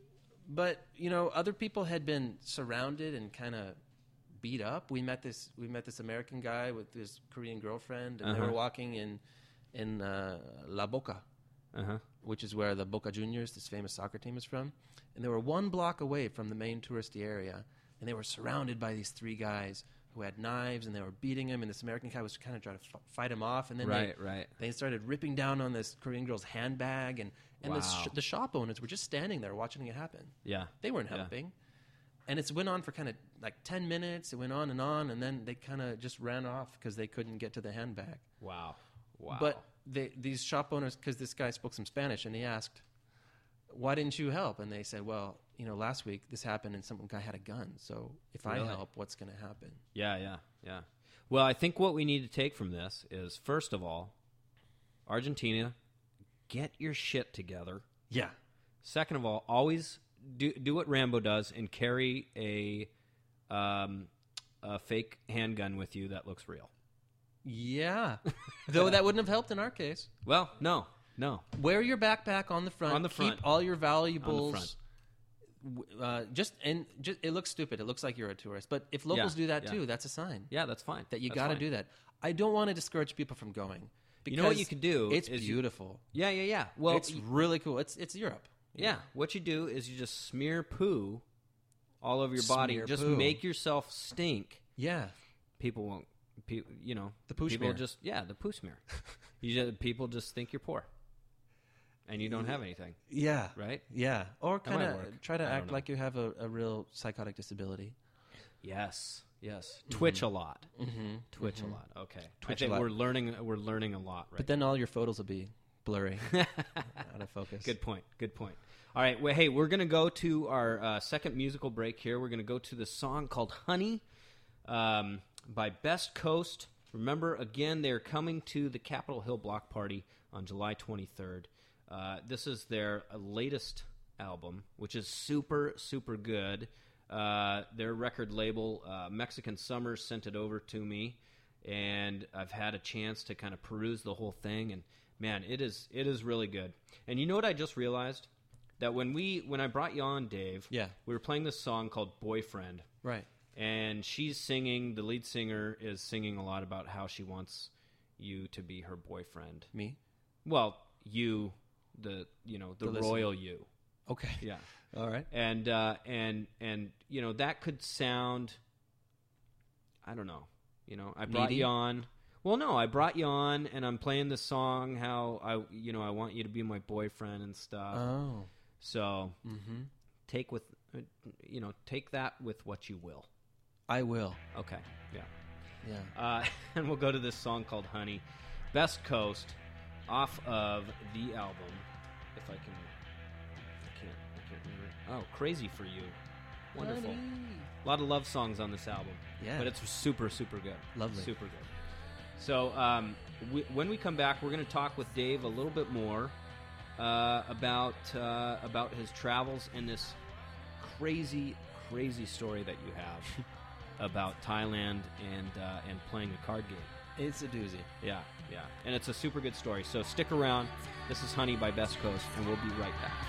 but you know, other people had been surrounded and kind of beat up. We met this, we met this American guy with his Korean girlfriend, and they Uh-huh. were walking in in uh, La Boca, Uh huh. which is where the Boca Juniors, this famous soccer team, is from. And they were one block away from the main touristy area, and they were surrounded by these three guys who had knives, and they were beating him. And this American guy was kind of trying to f- fight him off, and then Right, they, right. they started ripping down on this Korean girl's handbag, and and the, Wow. sh- the shop owners were just standing there watching it happen. Yeah. They weren't Yeah. helping. And it went on for kind of like ten minutes. It went on and on, and then they kind of just ran off because they couldn't get to the handbag. Wow. Wow. But they, these shop owners, because this guy spoke some Spanish, and he asked, "Why didn't you help?" And they said, "Well, you know, last week this happened, and some guy had a gun. So if I Really? help, what's going to happen?" Yeah, yeah, yeah. Well, I think what we need to take from this is, first of all, Argentina, get your shit together. Yeah, Second of all, always do do what Rambo does and carry a um, a fake handgun with you that looks real. yeah. Though that wouldn't have helped in our case. Well, no, no. Wear your backpack on the front. On the front. Keep all your valuables. front. W- Uh, just and just, it looks stupid. It looks like you're a tourist. But if locals Yeah, do that yeah. too, that's a sign Yeah, that's fine. that you That's got to fine. do that. I don't want to discourage people from going. You know what because you could do It's is you- beautiful. Yeah, yeah, yeah. Well, it's really cool. It's it's Europe. yeah. What you do is you just smear poo all over your body. Smear Just poo. make yourself stink. Yeah. People won't. Pe- you know, The poo people smear. just yeah, the poo smear. you just, people just think you're poor, and you don't have anything, Yeah. right? Yeah. Or That might kind work. of try to I don't act know. like you have a, a real psychotic disability. Yes, yes. Twitch a lot. Mm-hmm. Twitch a lot. Okay. Twitch I a think lot. we're learning. We're learning a lot, right? But then all your photos will be blurry, out of focus. Good point. Good point. All right. Well, hey, we're going to go to our uh, second musical break here. We're going to go to the song called Honey um, by Best Coast. Remember, again, they're coming to the Capitol Hill Block Party on July twenty-third. Uh, this is their uh, latest album, which is super, super good. Uh, their record label, uh, Mexican Summer, sent it over to me, and I've had a chance to kind of peruse the whole thing, and man, it is it is really good. And you know what I just realized? That when we when I brought you on, Dave, Yeah. we were playing this song called Boyfriend. Right. And she's singing, the lead singer is singing a lot about how she wants you to be her boyfriend. Me? Well, you, the you know, the, The listener. royal you. Okay. Yeah. All right. And uh, and and you know, that could sound, I don't know. You know, I brought Needy? you on. Well, no, I brought you on, and I'm playing this song. How I, you know, I want you to be my boyfriend and stuff. Oh. So Mm-hmm. take with, uh, you know, take that with what you will. I will. Okay. Yeah. Yeah. Uh, and we'll go to this song called Honey, Best Coast, off of the album. If I can, I can't, I can't remember. Oh, Crazy for You. Wonderful. Honey. A lot of love songs on this album. Yeah. But it's super, super good. Lovely. Super good. So um, we, when we come back, we're going to talk with Dave a little bit more uh, about uh, about his travels and this crazy, crazy story that you have about Thailand and uh, and playing a card game. It's a doozy. Yeah, yeah. And it's a super good story. So stick around. This is Honey by Best Coast, and we'll be right back.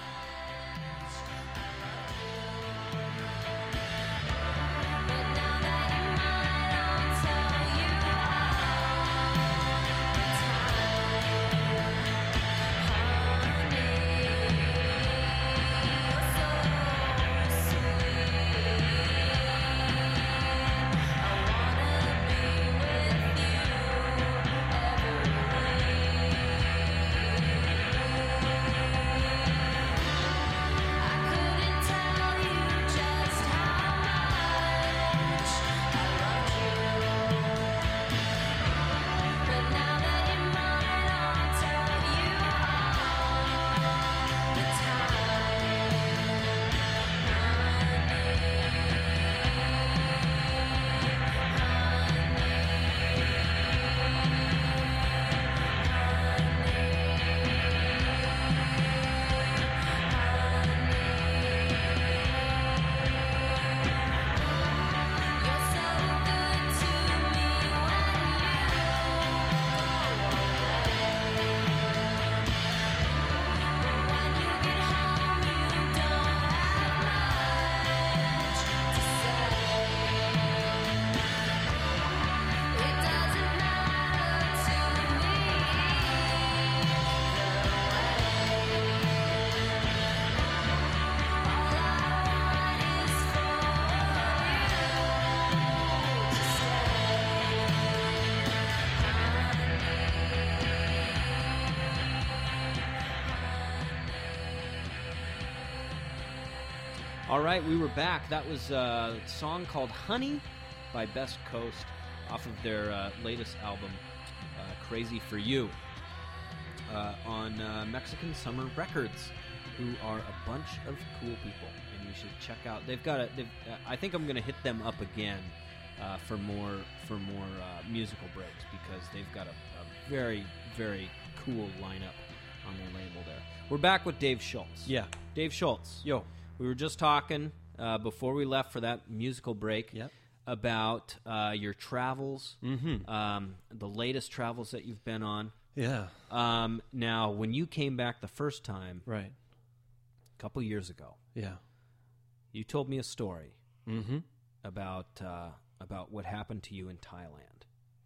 All right, we were back. That was a song called Honey by Best Coast off of their uh, latest album, uh, Crazy for You, uh, on uh, Mexican Summer Records, who are a bunch of cool people, and you should check out. They've got a. They've, uh, I think I'm going to hit them up again uh, for more for more uh, musical breaks because they've got a, a very very cool lineup on their label there. We're back with Dave Schultz. Yeah. Dave Schultz. Yo. We were just talking uh, before we left for that musical break Yep. about uh, your travels, Mm-hmm. um, the latest travels that you've been on. Yeah. Um, now, when you came back the first time, Right. a couple years ago, Yeah. you told me a story Mm-hmm. about uh, about what happened to you in Thailand.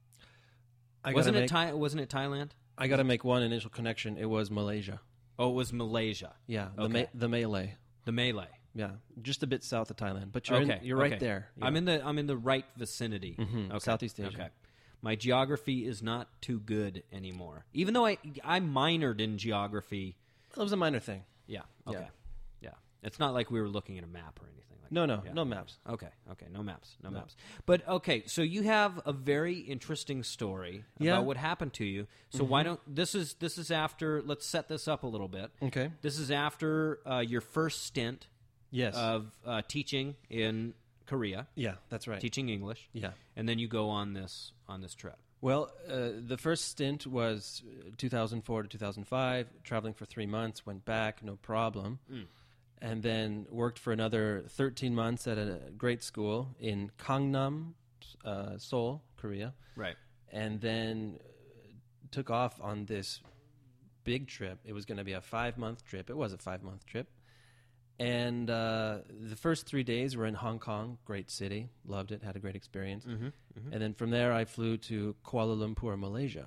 I wasn't gotta it make, Thai- Wasn't it Thailand? I got to make one initial connection. It was Malaysia. Oh, it was Malaysia. Yeah. The Okay. Ma- the Malay. The Malay. Yeah. Just a bit south of Thailand, but you're okay, in, you're right okay. there. Yeah. I'm in the I'm in the right vicinity. Mhm, Okay. Southeast Asia. Okay. My geography is not too good anymore. Even though I I minored in geography. That was a minor thing. Yeah. Okay. Yeah. Yeah. It's not like we were looking at a map or anything like No, that. no, Yeah. no maps. Okay. Okay. No maps. No, No. maps. But okay. So you have a very interesting story Yeah. about what happened to you. So why don't this is this is after? Let's set this up a little bit. Okay. This is after uh, your first stint Yes. of uh, teaching in Korea. yeah, that's right. Teaching English, Yeah. and then you go on this on this trip. Well, uh, the first stint was uh, two thousand four to two thousand five, traveling for three months, went back, no problem. Mm. and then worked for another thirteen months at a great school in Gangnam, uh, Seoul, Korea. Right. And then took off on this big trip. It was going to be a five-month trip. It was a five-month trip. And uh, the first three days were in Hong Kong, great city. Loved it, had a great experience. Mm-hmm, mm-hmm. And then from there, I flew to Kuala Lumpur, Malaysia.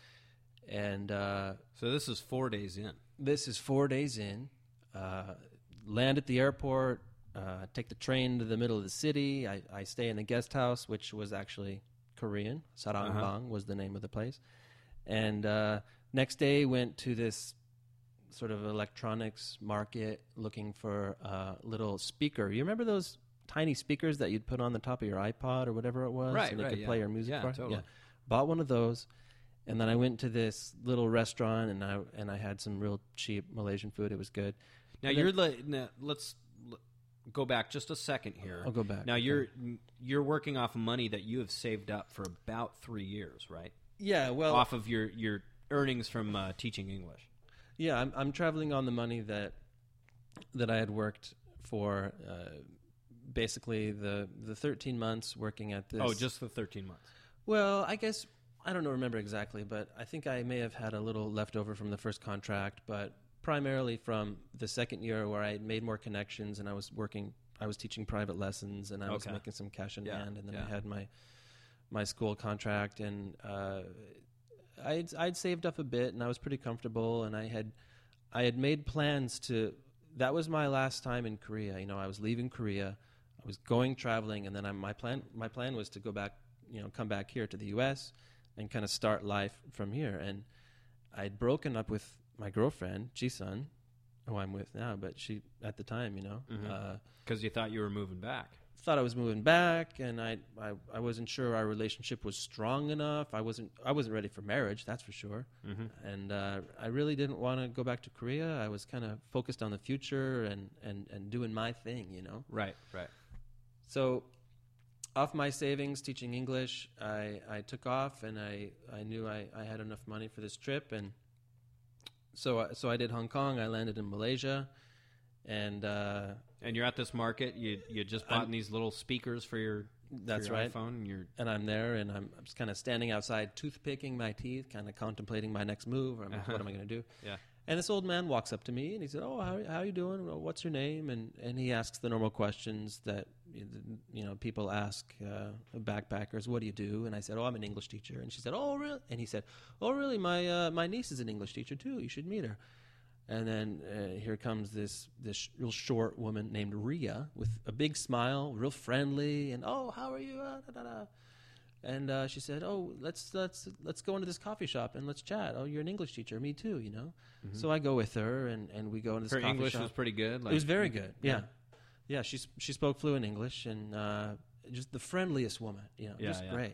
And uh, so this is four days in. This is four days in. Uh, land at the airport, uh, take the train to the middle of the city. I, I stay in a guest house, which was actually Korean. Sarangbang uh-huh. was the name of the place. And uh, next day, went to this sort of electronics market looking for a little speaker. You remember those tiny speakers that you'd put on the top of your iPod or whatever it was? Right, and it right, could yeah. play your music yeah, for? Totally. Yeah, bought one of those. And then I went to this little restaurant, and I and I had some real cheap Malaysian food. It was good. Now, and you're then, le- now, let's l- go back just a second here. I'll go back. Now, okay. you're you're working off of money that you have saved up for about three years, right? Yeah, well... Off of your, your earnings from uh, teaching English. Yeah, I'm, I'm traveling on the money that that I had worked for uh, basically the, the thirteen months working at this. Oh, just the thirteen months. Well, I guess... I don't know, remember exactly, but I think I may have had a little left over from the first contract, but primarily from the second year where I made more connections and I was working, I was teaching private lessons and I was Okay. making some cash in Yeah, hand, and then yeah. I had my my school contract, and uh, I'd I'd saved up a bit and I was pretty comfortable, and I had I had made plans to. That was my last time in Korea. You know, I was leaving Korea, I was going traveling, and then I, my plan my plan was to go back, you know, come back here to the U S and kind of start life from here. And I'd broken up with my girlfriend, Jisun, who I'm with now, but she, at the time, you know. Because mm-hmm. uh, you thought you were moving back. Thought I was moving back, and I, I I wasn't sure our relationship was strong enough. I wasn't I wasn't ready for marriage, that's for sure. Mm-hmm. And uh, I really didn't want to go back to Korea. I was kind of focused on the future and, and, and doing my thing, you know. Right, right. So... off my savings, teaching English, I, I took off, and I, I knew I, I had enough money for this trip, and so I, so I did Hong Kong. I landed in Malaysia, and uh, and you're at this market. You you just bought I'm, these little speakers for your that's for your right. iPhone, and you're and I'm there, and I'm, I'm just kind of standing outside, toothpicking my teeth, kind of contemplating my next move. Or I'm, uh-huh. What am I going to do? Yeah. And this old man walks up to me, and he said, "Oh, how how are you doing? What's your name?" And and he asks the normal questions that you know people ask uh, backpackers. What do you do? And I said, "Oh, I'm an English teacher." And she said, "Oh, really?" And he said, "Oh, really? My uh, my niece is an English teacher too. You should meet her." And then uh, here comes this this real short woman named Ria with a big smile, real friendly, and "Oh, how are you?" Uh, da, da, da. And uh, she said, "Oh, let's let's let's go into this coffee shop and let's chat. Oh, you're an English teacher, me too, you know." Mm-hmm. So I go with her, and, and we go into this her coffee English shop. was pretty good. Like, it was very good. Yeah, yeah. yeah. She she spoke fluent English, and uh, just the friendliest woman. You know, yeah, just yeah. great.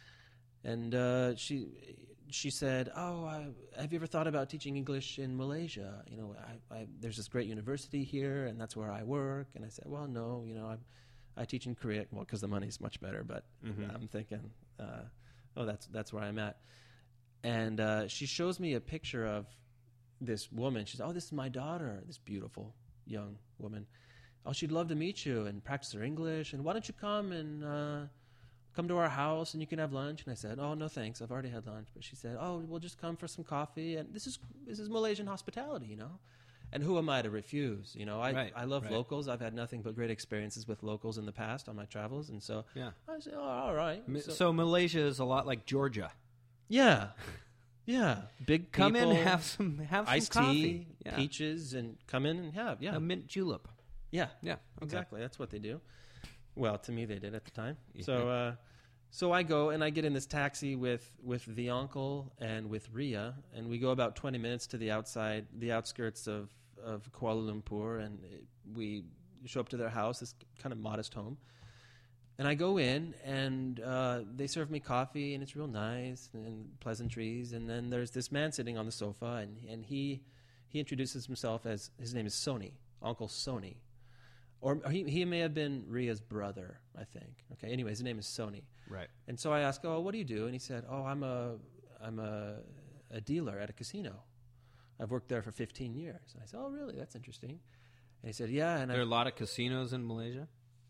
And uh, she she said, "Oh, I, have you ever thought about teaching English in Malaysia? You know, I, I, there's this great university here, and that's where I work." And I said, "Well, no, you know, I'm." I teach in Korea, well, because the money's much better. But mm-hmm. I'm thinking, uh, oh, that's that's where I'm at. And uh, she shows me a picture of this woman. She says, "Oh, this is my daughter, this beautiful young woman. Oh, she'd love to meet you and practice her English. And why don't you come and uh, come to our house and you can have lunch?" And I said, "Oh, no, thanks. I've already had lunch." But she said, "Oh, we'll just come for some coffee. And this is this is Malaysian hospitality, you know." And who am I to refuse? You know, I right, I love right. locals. I've had nothing but great experiences with locals in the past on my travels, and so yeah. I said, "Oh, all right." So, So, so Malaysia is a lot like Georgia. yeah, yeah, big Come people, in, have some, have some iced coffee. tea, Yeah. peaches, and come in and have yeah, A mint julep. yeah, Yeah, okay. exactly. That's what they do. Well, to me, they did at the time. So, uh, so I go and I get in this taxi with with the uncle and with Ria, and we go about twenty minutes to the outside, the outskirts of. of Kuala Lumpur, and it, we show up to their house, this kind of modest home. And I go in, and uh, they serve me coffee, and it's real nice, and pleasantries. And then there's this man sitting on the sofa, and and he he introduces himself as, his name is Sony, Uncle Sony. Or he he may have been Ria's brother, I think. Okay, anyways, his name is Sony. Right. And so I asked, "Oh, what do you do?" And he said, "Oh, I'm a I'm a, a dealer at a casino. I've worked there for fifteen years." And I said, "Oh, really? That's interesting." And he said, yeah. And There are I, a lot of casinos in Malaysia?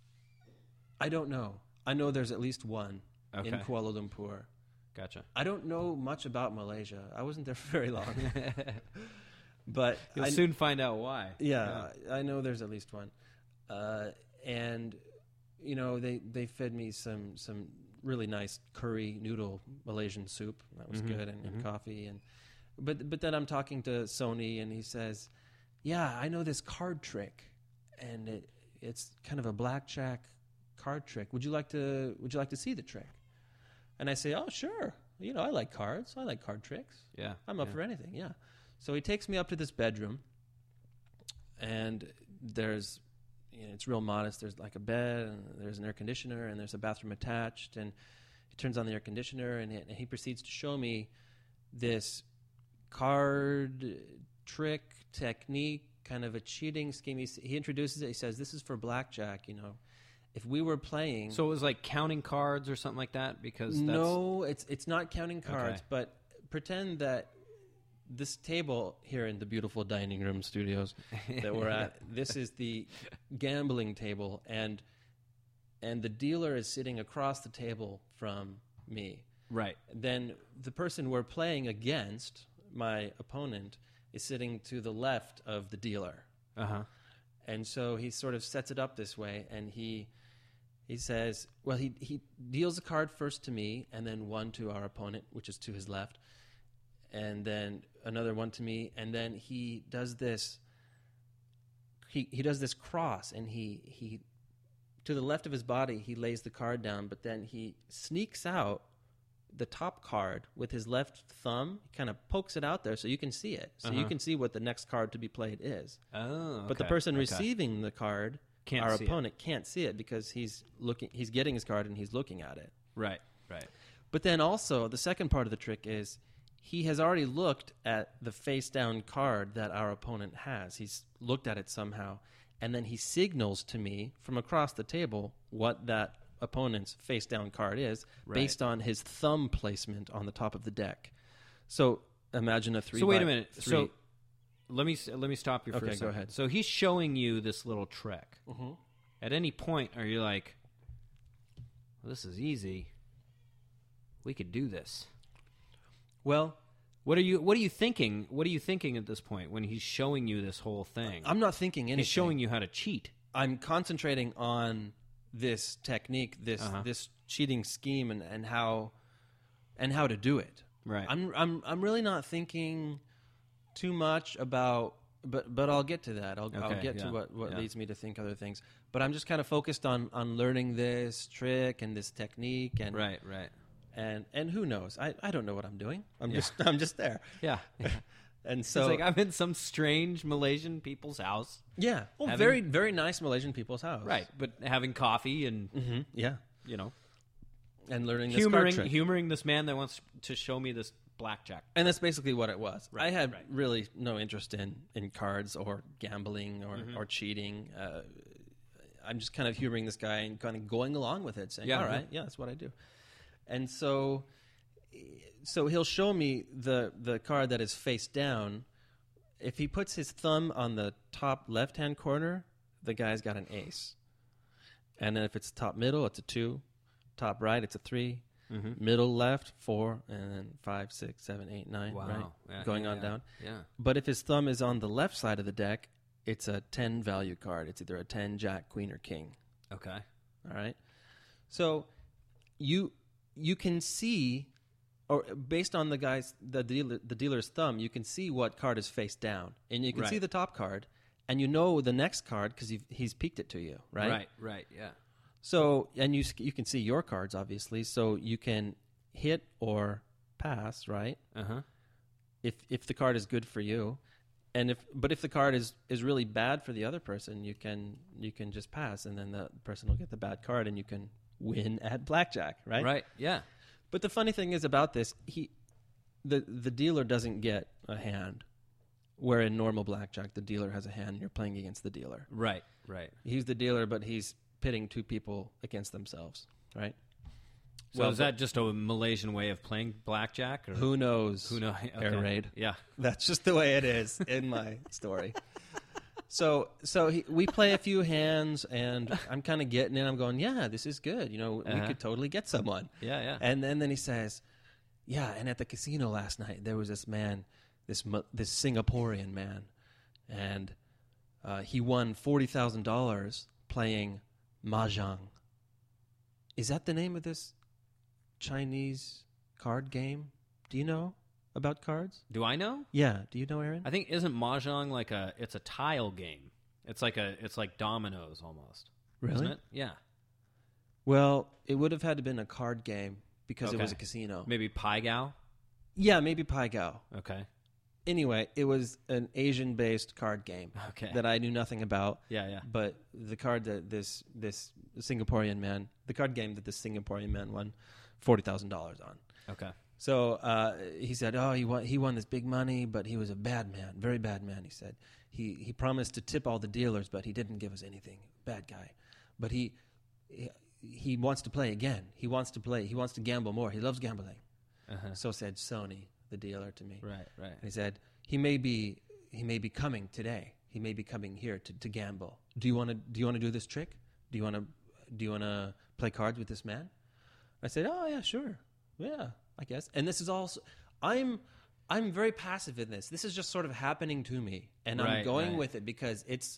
I don't know. I know there's at least one in Okay. Kuala Lumpur. Gotcha. I don't know much about Malaysia. I wasn't there for very long. But You'll I, soon find out why. yeah, I know there's at least one. Uh, and, you know, they, they fed me some, some really nice curry noodle Malaysian soup. That was Mhm, good, and, and mhm. coffee. And but but then I'm talking to Sony, and he says, yeah, I know this card trick, and it, it's kind of a blackjack card trick. Would you like to Would you like to see the trick? And I say, oh, sure. You know, I like cards. I like card tricks. Yeah. I'm up yeah. for anything, yeah. So he takes me up to this bedroom, and there's, you know, it's real modest. There's like a bed, and there's an air conditioner, and there's a bathroom attached, and he turns on the air conditioner, and he, and he proceeds to show me this card trick technique, kind of a cheating scheme. He, he introduces it. He says, this is for blackjack, you know. If we were playing... So it was like counting cards or something like that? Because that's... No, it's it's not counting cards, Okay. but pretend that this table here in the beautiful dining room studios that we're at, this is the gambling table, and and the dealer is sitting across the table from me. Right. Then the person we're playing against, my opponent, is sitting to the left of the dealer. Uh-huh. And so he sort of sets it up this way, and he he says, well, he, he deals a card first to me, and then one to our opponent, which is to his left, and then another one to me, and then he does this he he does this cross, and he he to the left of his body he lays the card down, but then he sneaks out the top card with his left thumb. He kind of pokes it out there so you can see it, so you Uh-huh. can see what the next card to be played is. Oh, But the okay, person okay. receiving the card, Can't our see it. opponent, can't see it because he's looking. He's getting his card and he's looking at it. Right, right. But then also the second part of the trick is he has already looked at the face down card that our opponent has. He's looked at it somehow, and then he signals to me from across the table what that opponent's face down card is Right. based on his thumb placement on the top of the deck. So imagine a three. So wait by a minute. Three. So let me let me stop you for Okay, a go second. ahead. So he's showing you this little trick. Mhm. At any point, are you like, well, "This is easy. We could do this." well, What are you What are you thinking? What are you thinking at this point when he's showing you this whole thing? I'm not thinking anything. He's showing you how to cheat. I'm concentrating on this technique, this Uh-huh. this cheating scheme, and, and how and how to do it. Right. I'm I'm I'm really not thinking too much about, but but I'll get to that. I'll I'll Okay, get yeah, to what, what yeah. leads me to think other things. But I'm just kind of focused on on learning this trick and this technique, and Right, right. and and who knows? I, I don't know what I'm doing. I'm Yeah. just I'm just there. Yeah. And So so it's like I'm in some strange Malaysian people's house. yeah, oh, having- very very nice Malaysian people's house. Right, but having coffee and, hmm Yeah, you know, and learning this humoring card trick. humoring this man that wants to show me this blackjack. And that's basically what it was. Right, I had right. really no interest in, in cards or gambling or, Mm-hmm. or cheating. Uh, I'm just kind of humoring this guy and kind of going along with it, saying, Yeah, all yeah. right, yeah, that's what I do. And so so he'll show me the, the card that is face down. If he puts his thumb on the top left-hand corner, the guy's got an ace. And then if it's top middle, it's a two. Top right, it's a three. Mhm. Middle left, four, and then five, six, seven, eight, nine, Wow. right? Yeah, Going yeah, on yeah. down. Yeah. But if his thumb is on the left side of the deck, it's a ten value card. It's either a ten, jack, queen, or king. Okay. All right? So you you can see, or based on the guy's the dealer, the dealer's thumb, you can see what card is face down, and you can Right. see the top card, and you know the next card because he's peeked it to you, right? Right, right, yeah. So, and you s- you can see your cards obviously, so you can hit or pass, right? Uh-huh. If if the card is good for you, and if but if the card is, is really bad for the other person, you can you can just pass, and then the person will get the bad card, and you can win at blackjack, right? Right, yeah. But the funny thing is about this, he the the dealer doesn't get a hand, where in normal blackjack the dealer has a hand, and you're playing against the dealer. Right, right. He's the dealer, but he's pitting two people against themselves, right? So Well, is that just a Malaysian way of playing blackjack? Or Who knows? Who knows? Air Okay. raid. Yeah. That's just the way it is in my story. So so he, we play a few hands, and I'm kind of getting it. I'm going, yeah, this is good. You know, Uh-huh. we could totally get someone. Yeah, yeah. And then, then he says, yeah, and at the casino last night, there was this man, this mu- this Singaporean man, and uh, he won forty thousand dollars playing mahjong. Is that the name of this Chinese card game? Do you know about cards? Do I know? Yeah. Do you know, Aaron? I think isn't mahjong like a? It's a tile game. It's like a. It's like dominoes almost. Really? Isn't it? Yeah. Well, it would have had to have been a card game because Okay. it was a casino. Maybe Pai Gow. Yeah, maybe Pai Gow. Okay. Anyway, it was an Asian-based card game Okay. that I knew nothing about. Yeah, yeah. But the card that this this Singaporean man, the card game that this Singaporean man won forty thousand dollars on. Okay. So uh, he said, "Oh, he won. He won this big money, but he was a bad man, very bad man." He said he he promised to tip all the dealers, but he didn't give us anything. Bad guy. But he he, he wants to play again. He wants to play. He wants to gamble more. He loves gambling. Uh-huh. So said Sony, the dealer, to me. Right, right. And he said he may be he may be coming today. He may be coming here to, to gamble. Do you want to do you want to do this trick? Do you want to do you want to play cards with this man? I said, "Oh yeah, sure, yeah, I guess." And this is also, I'm I'm very passive in this. This is just sort of happening to me, and I'm Right, going right. with it because it's.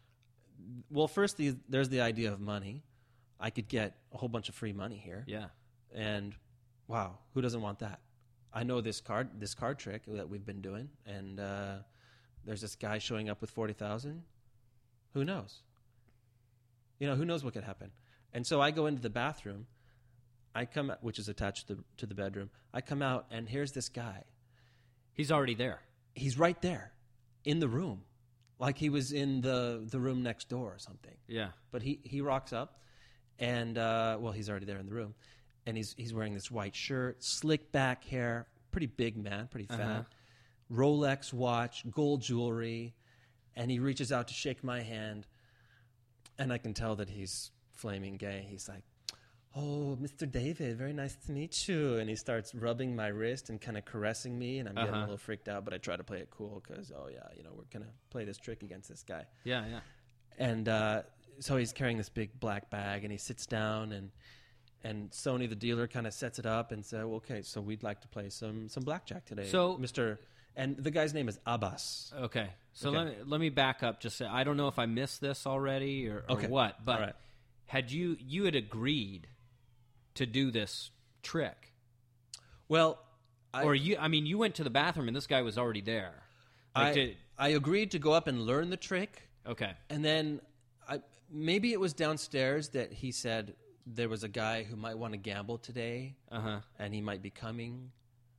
Well, first, the, there's the idea of money. I could get a whole bunch of free money here. Yeah. And wow, who doesn't want that? I know this card this card trick that we've been doing, and uh, there's this guy showing up with forty thousand. Who knows? You know, who knows what could happen? And so I go into the bathroom. I come, which is attached to the, to the bedroom. I come out, and here's this guy. He's already there. He's right there, in the room, like he was in the the room next door or something. Yeah. But he, he rocks up, and, uh, well, he's already there in the room. And he's he's wearing this white shirt, slick back hair, pretty big man, pretty fat, Uh-huh. Rolex watch, gold jewelry. And he reaches out to shake my hand. And I can tell that he's flaming gay. He's like, "Oh, Mister David, very nice to meet you." And he starts rubbing my wrist and kind of caressing me. And I'm getting Uh-huh. a little freaked out, but I try to play it cool because, oh, yeah, you know, we're going to play this trick against this guy. Yeah, yeah. And uh, so he's carrying this big black bag, and he sits down, and and Sony, the dealer, kind of sets it up and said, well, "Okay, so we'd like to play some some blackjack today." So- Mister And the guy's name is Abbas. Okay. So Okay. let me let me back up. Just say, I don't know if I missed this already or, or Okay. what, but All right. had you you had agreed to do this trick, Well, I, or you? I mean, you went to the bathroom and this guy was already there. Like I, to- I agreed to go up and learn the trick, okay. and then I maybe it was downstairs that he said there was a guy who might want to gamble today, Uh huh. and he might be coming.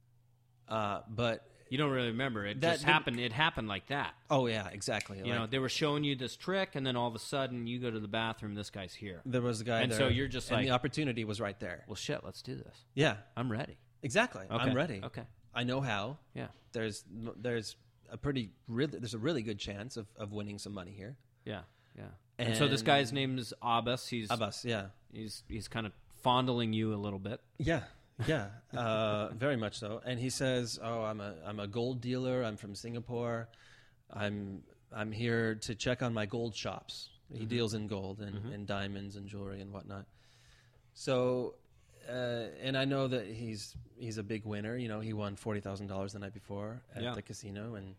Uh, but You don't really remember it. That just didn't- happened. It happened like that. oh yeah, exactly. You Like, know, they were showing you this trick, and then all of a sudden you go to the bathroom. This guy's here. there was a guy And there, so you're just and like- the opportunity was right there. Well, shit. Let's do this. Yeah, I'm ready. exactly. Okay. I'm ready. Okay. I know how. Yeah. There's there's a pretty really there's a really good chance of, of winning some money here. Yeah. Yeah. And, so this And- guy's name is Abbas. He's Abbas, yeah, he's he's kind of fondling you a little bit. yeah, yeah, uh, very much so. And he says, "Oh, I'm a I'm a gold dealer. I'm from Singapore. I'm I'm here to check on my gold shops." He Mm-hmm. deals in gold and, and diamonds and jewelry and whatnot. So, uh, and I know that he's he's a big winner. You know, he won forty thousand dollars the night before at Yeah. the casino, and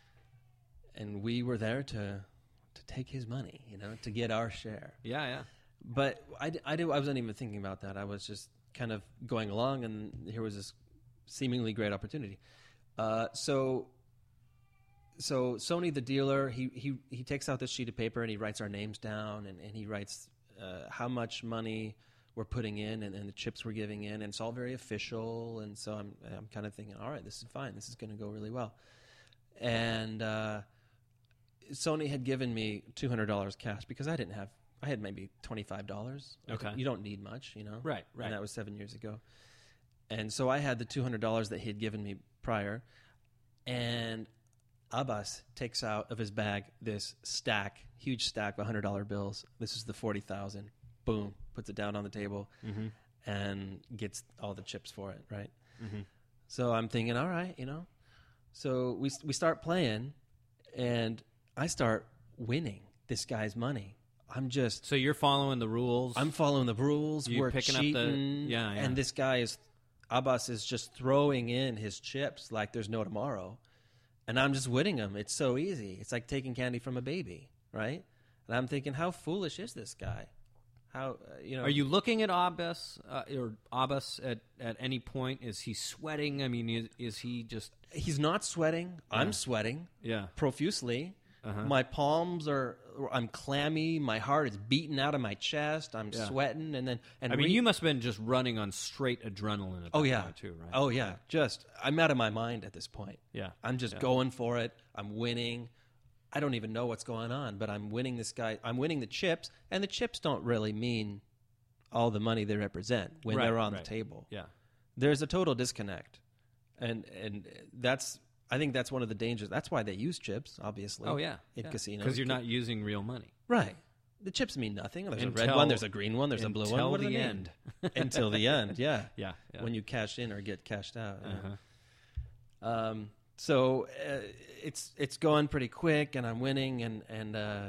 and we were there to to take his money. You know, to get our share. Yeah. Yeah. But I, d- I, d- I wasn't even thinking about that. I was just kind of going along, and here was this seemingly great opportunity. Uh, so, so Sony, the dealer, he, he, he takes out this sheet of paper and he writes our names down, and, and he writes uh, how much money we're putting in and, and the chips we're giving in, and it's all very official. And so I'm, I'm kind of thinking, all right, this is fine. This is going to go really well. And uh, Sony had given me two hundred dollars cash because I didn't have. I had maybe twenty-five dollars. Okay. You don't need much, you know? Right, right. And that was seven years ago. And so I had the two hundred dollars that he had given me prior. And Abbas takes out of his bag this stack, huge stack of one hundred dollar bills. This is the forty thousand. Boom. Puts it down on the table Mm-hmm. and gets all the chips for it, right? Mm-hmm. So I'm thinking, all right, you know. So we we start playing, and I start winning this guy's money. I'm just So you're following the rules. I'm following the rules. You We're picking up cheating, the- yeah, yeah. and this guy is Abbas is just throwing in his chips like there's no tomorrow, and I'm just winning them. It's so easy. It's like taking candy from a baby, right? And I'm thinking, how foolish is this guy? How uh, you know? Are you looking at Abbas uh, or Abbas at, at any point? Is he sweating? I mean, is, is he just? He's not sweating. I'm sweating. Yeah. Profusely. Uh-huh. My palms are. I'm clammy. My heart is beating out of my chest. I'm Yeah. sweating, and then and I mean, re- you must have been just running on straight adrenaline at that Oh yeah, point too, right? Oh yeah, just I'm out of my mind at this point. Yeah. I'm just Yeah. going for it. I'm winning. I don't even know what's going on, but I'm winning this guy. I'm winning the chips, and the chips don't really mean all the money they represent when Right, they're on right. the table. Yeah. There's a total disconnect, and and that's I think that's one of the dangers. That's why they use chips, obviously. Oh yeah. in yeah. casinos because you're not using real money right. The chips mean nothing. There's a red Until- one. There's a green one. There's a blue one. until What do the they mean? end. Until the end. Yeah. Yeah, yeah. When you cash in or get cashed out. yeah. Uh-huh. Um, so uh, it's it's going pretty quick, and I'm winning, and and uh,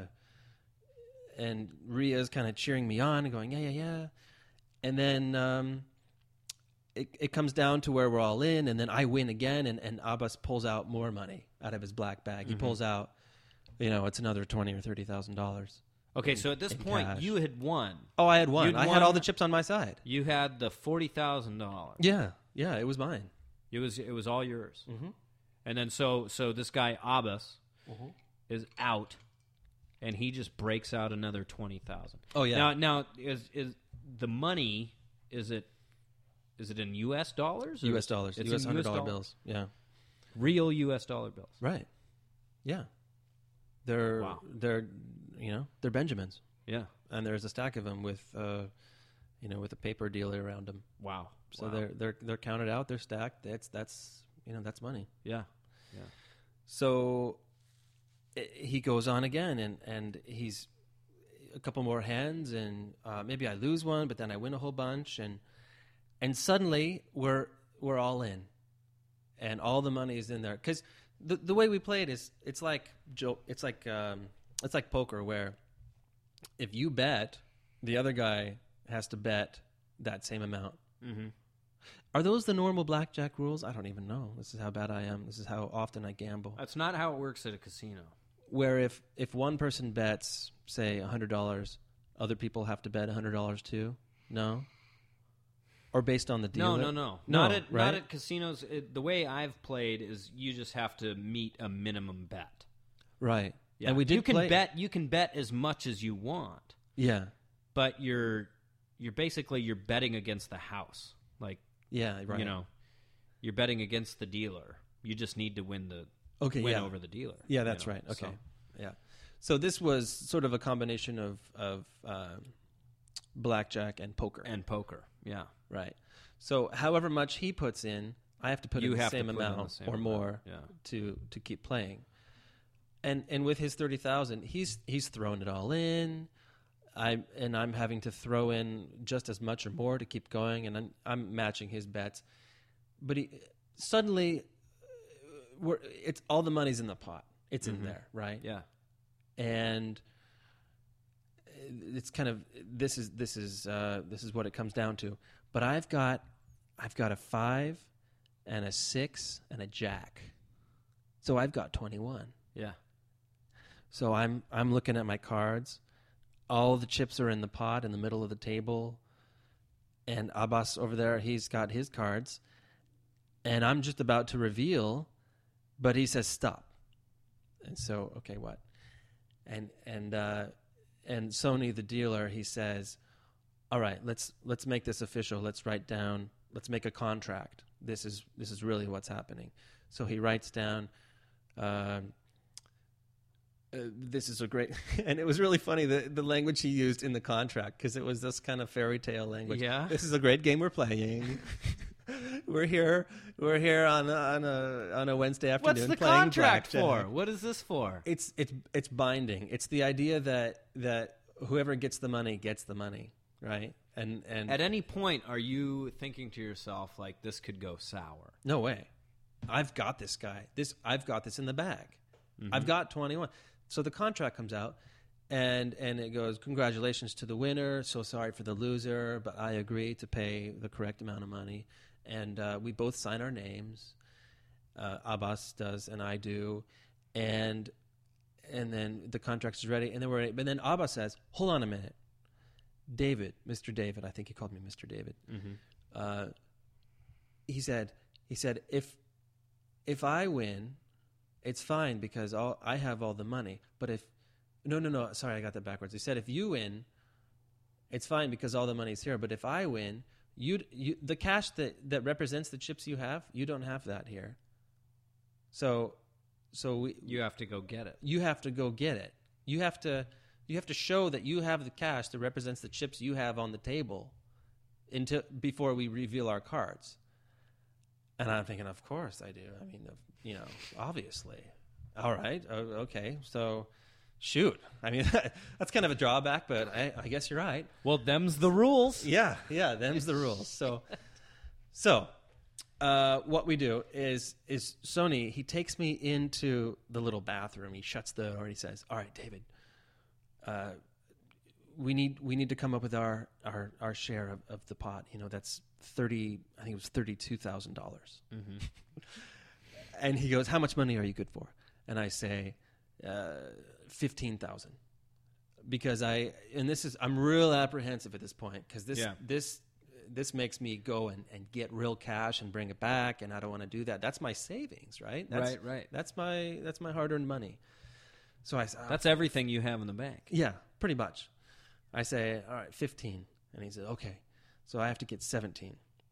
and Ria's kind of cheering me on and going, yeah, yeah, yeah, and then um, it it comes down to where we're all in, and then I win again, and, and Abbas pulls out more money out of his black bag. He pulls out, you know, it's another twenty or thirty thousand dollars. Okay, so at this in point, cash. you had won. Oh, I had won. You'd I won- had all the chips on my side. You had the forty thousand dollars. Yeah, yeah, it was mine. It was it was all yours. Mm-hmm. And then so so this guy Abbas Mm-hmm. is out, and he just breaks out another twenty thousand. Oh, yeah. Now now is is the money? Is it is it in U S dollars? or- U S dollars, It's U S in hundred dollar dollars? bills. Yeah, Real U S dollar bills. right. Yeah, they're Wow. they're you know they're Benjamins. Yeah. And there's a stack of them with, uh, you know, with a paper dealer around them. Wow. So Wow. they're they're they're counted out. They're stacked. That's that's you know that's money. yeah. So i he goes on again, and and he's a couple more hands, and uh, maybe I lose one, but then I win a whole bunch, and and suddenly we're we're all in, and all the money is in there because the the way we play it is it's like Joe, it's like um, it's like poker where if you bet, the other guy has to bet that same amount. Mm-hmm. Are those the normal blackjack rules? I don't even know. This is how bad I am. This is how often I gamble. That's not how it works at a casino. Where if, if one person bets, say, one hundred dollars, other people have to bet one hundred dollars too? No? Or based on the No, dealer? no, no. No, not at right? not at casinos. It, the way I've played is you just have to meet a minimum bet. Right. Yeah. And we did you can play- bet you can bet as much as you want, Yeah. but you're you're basically you're betting against the house. Like Yeah, right. you know, you're betting against the dealer. You just need to win the Okay, win yeah. over the dealer. Yeah, you that's know, right. Okay. so- Yeah. So this was sort of a combination of, of um, blackjack and poker. and poker. Yeah. Right. So however much he puts in, I have to put You in the have to same put in the amount same or amount, more yeah. to to keep playing. And and with his thirty thousand, he's he's thrown it all in. I and I'm having to throw in just as much or more to keep going, and I'm I'm matching his bets. But he suddenly, we're, it's all the money's in the pot. It's in there, right? Yeah. And it's kind of this is this is uh, this is what it comes down to. But I've got I've got a five and a six and a jack, so I've got twenty-one. Yeah. So I'm I'm looking at my cards. All the chips are in the pot in the middle of the table, and Abbas over there, he's got his cards, and I'm just about to reveal, but he says stop. And so, okay, what? And and uh, and Sony, the dealer, he says, all right, let's let's make this official. Let's write down. Let's make a contract. This is this is really what's happening. So he writes down. Um, uh, this is a great, and it was really funny the the language he used in the contract because it was this kind of fairy tale language. Yeah. This is a great game we're playing. we're here. We're here on a, on a on a Wednesday afternoon. What's the playing contract blackjack. for? What is this for? It's it's it's binding. It's the idea that that whoever gets the money gets the money, right? And and At any point, are you thinking to yourself like this could go sour? no way, I've got this guy. This I've got this in the bag. Mm-hmm. I've got twenty-one. so the contract comes out, and and it goes, congratulations to the winner. So sorry for the loser, but I agree to pay the correct amount of money. And uh, we both sign our names. Uh, Abbas does, and I do, and and then the contract is ready. And then we're, but then Abbas says, "Hold on a minute, David, Mister David." I think he called me Mister David. Mm-hmm. Uh, he said, he said, if if I win, it's fine because all, I have all the money. But if no, no, no, sorry, I got that backwards. He said, if you win, it's fine because all the money's here. But if I win, you you the cash that, that represents the chips you have, you don't have that here. So, so we, You have to go get it. you have to go get it. You have to you have to show that you have the cash that represents the chips you have on the table until before we reveal our cards. And I'm thinking, of course I do. I mean, you know, obviously. All right, o- okay. So, shoot. I mean, that's kind of a drawback, but I, I guess you're right. Well, them's the rules. Yeah, yeah, them's the rules. So, so uh, what we do is is Sony, he takes me into the little bathroom. He shuts the door and he says, "All right, David, uh, we need we need to come up with our our, our share of, of the pot. You know, that's thirty. I think it was thirty two thousand dollars." Mm-hmm. And he goes, "How much money are you good for?" And I say, uh, fifteen thousand. Because I and this is I'm real apprehensive at this point because this Yeah. this this makes me go and, and get real cash and bring it back, and I don't want to do that. That's my savings, right? That's, Right, right. That's my that's my hard earned money. So I said, That's everything you have in the bank. yeah, pretty much. I say, all right, fifteen, and he said, okay. So I have to get seventeen.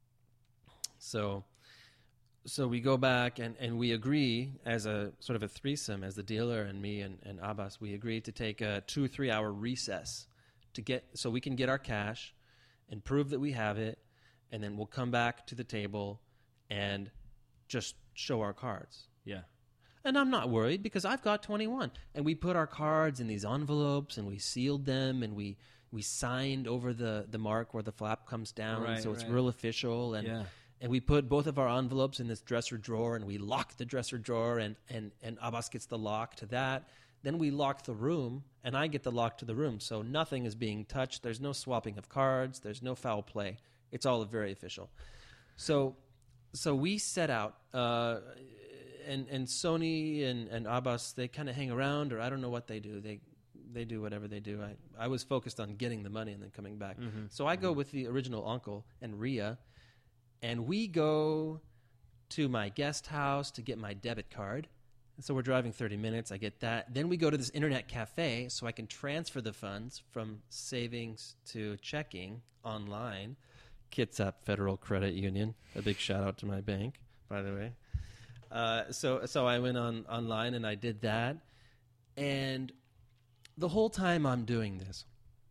So. So we go back and, and we agree as a sort of a threesome, as the dealer and me and, and Abbas, we agreed to take a two or three hour recess to get so we can get our cash and prove that we have it, and then we'll come back to the table and just show our cards. Yeah. And I'm not worried because I've got twenty-one. And we put our cards in these envelopes and we sealed them and we, we signed over the, the mark where the flap comes down, Right, so it's right. real official. And Yeah. And we put both of our envelopes in this dresser drawer, and we lock the dresser drawer, and, and, and Abbas gets the lock to that. Then we lock the room, and I get the lock to the room. So nothing is being touched. There's no swapping of cards. There's no foul play. It's all very official. So so we set out, uh, and, and Sony and, and Abbas, they kind of hang around, or I don't know what they do. They they do whatever they do. I, I was focused on getting the money and then coming back. Mm-hmm. So I go with the original uncle and Rhea, and we go to my guest house to get my debit card. And so we're driving thirty minutes. I get that. Then we go to this internet cafe so I can transfer the funds from savings to checking online. Kitsap Federal Credit Union. A big shout out to my bank, by the way. Uh, so so I went on online and I did that. And the whole time I'm doing this,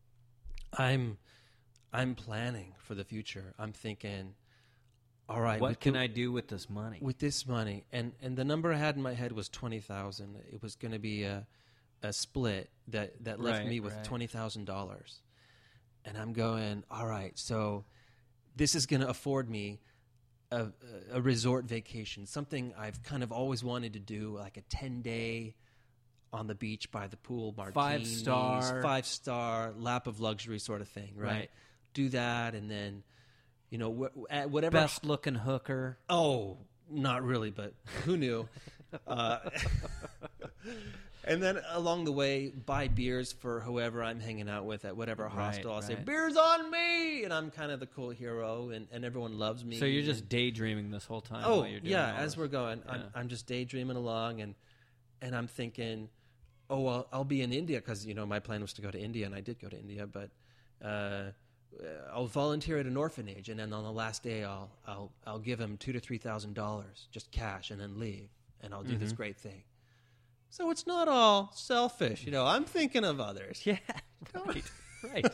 I'm I'm planning for the future. I'm thinking, all right, What we can I do with this money? with this money? And and the number I had in my head was twenty thousand. It was going to be a a split that that left Right, me with right. twenty thousand dollars. And I'm going, all right, so this is going to afford me a, a resort vacation, something I've kind of always wanted to do, like a ten day on the beach by the pool, martinis, Five-star. five star lap of luxury sort of thing, right? Right. Do that, and then you know wh- at whatever Best looking hooker. Oh, not really, but who knew? uh, and then along the way, buy beers for whoever I'm hanging out with at whatever hostel. I'll say, right. beers on me! And I'm kind of the cool hero, and, and everyone loves me. So you're and- just daydreaming this whole time oh, while you're doing yeah, all as this. we're going. I'm, Yeah. I'm just daydreaming along, and and I'm thinking, oh, I'll, I'll be in India, because, you know, my plan was to go to India, and I did go to India, but uh, I'll volunteer at an orphanage, and then on the last day, I'll I'll I'll give them two to three thousand dollars, just cash, and then leave, and I'll do this Mm-hmm. great thing. So it's not all selfish, you know. I'm thinking of others. Yeah, right, right.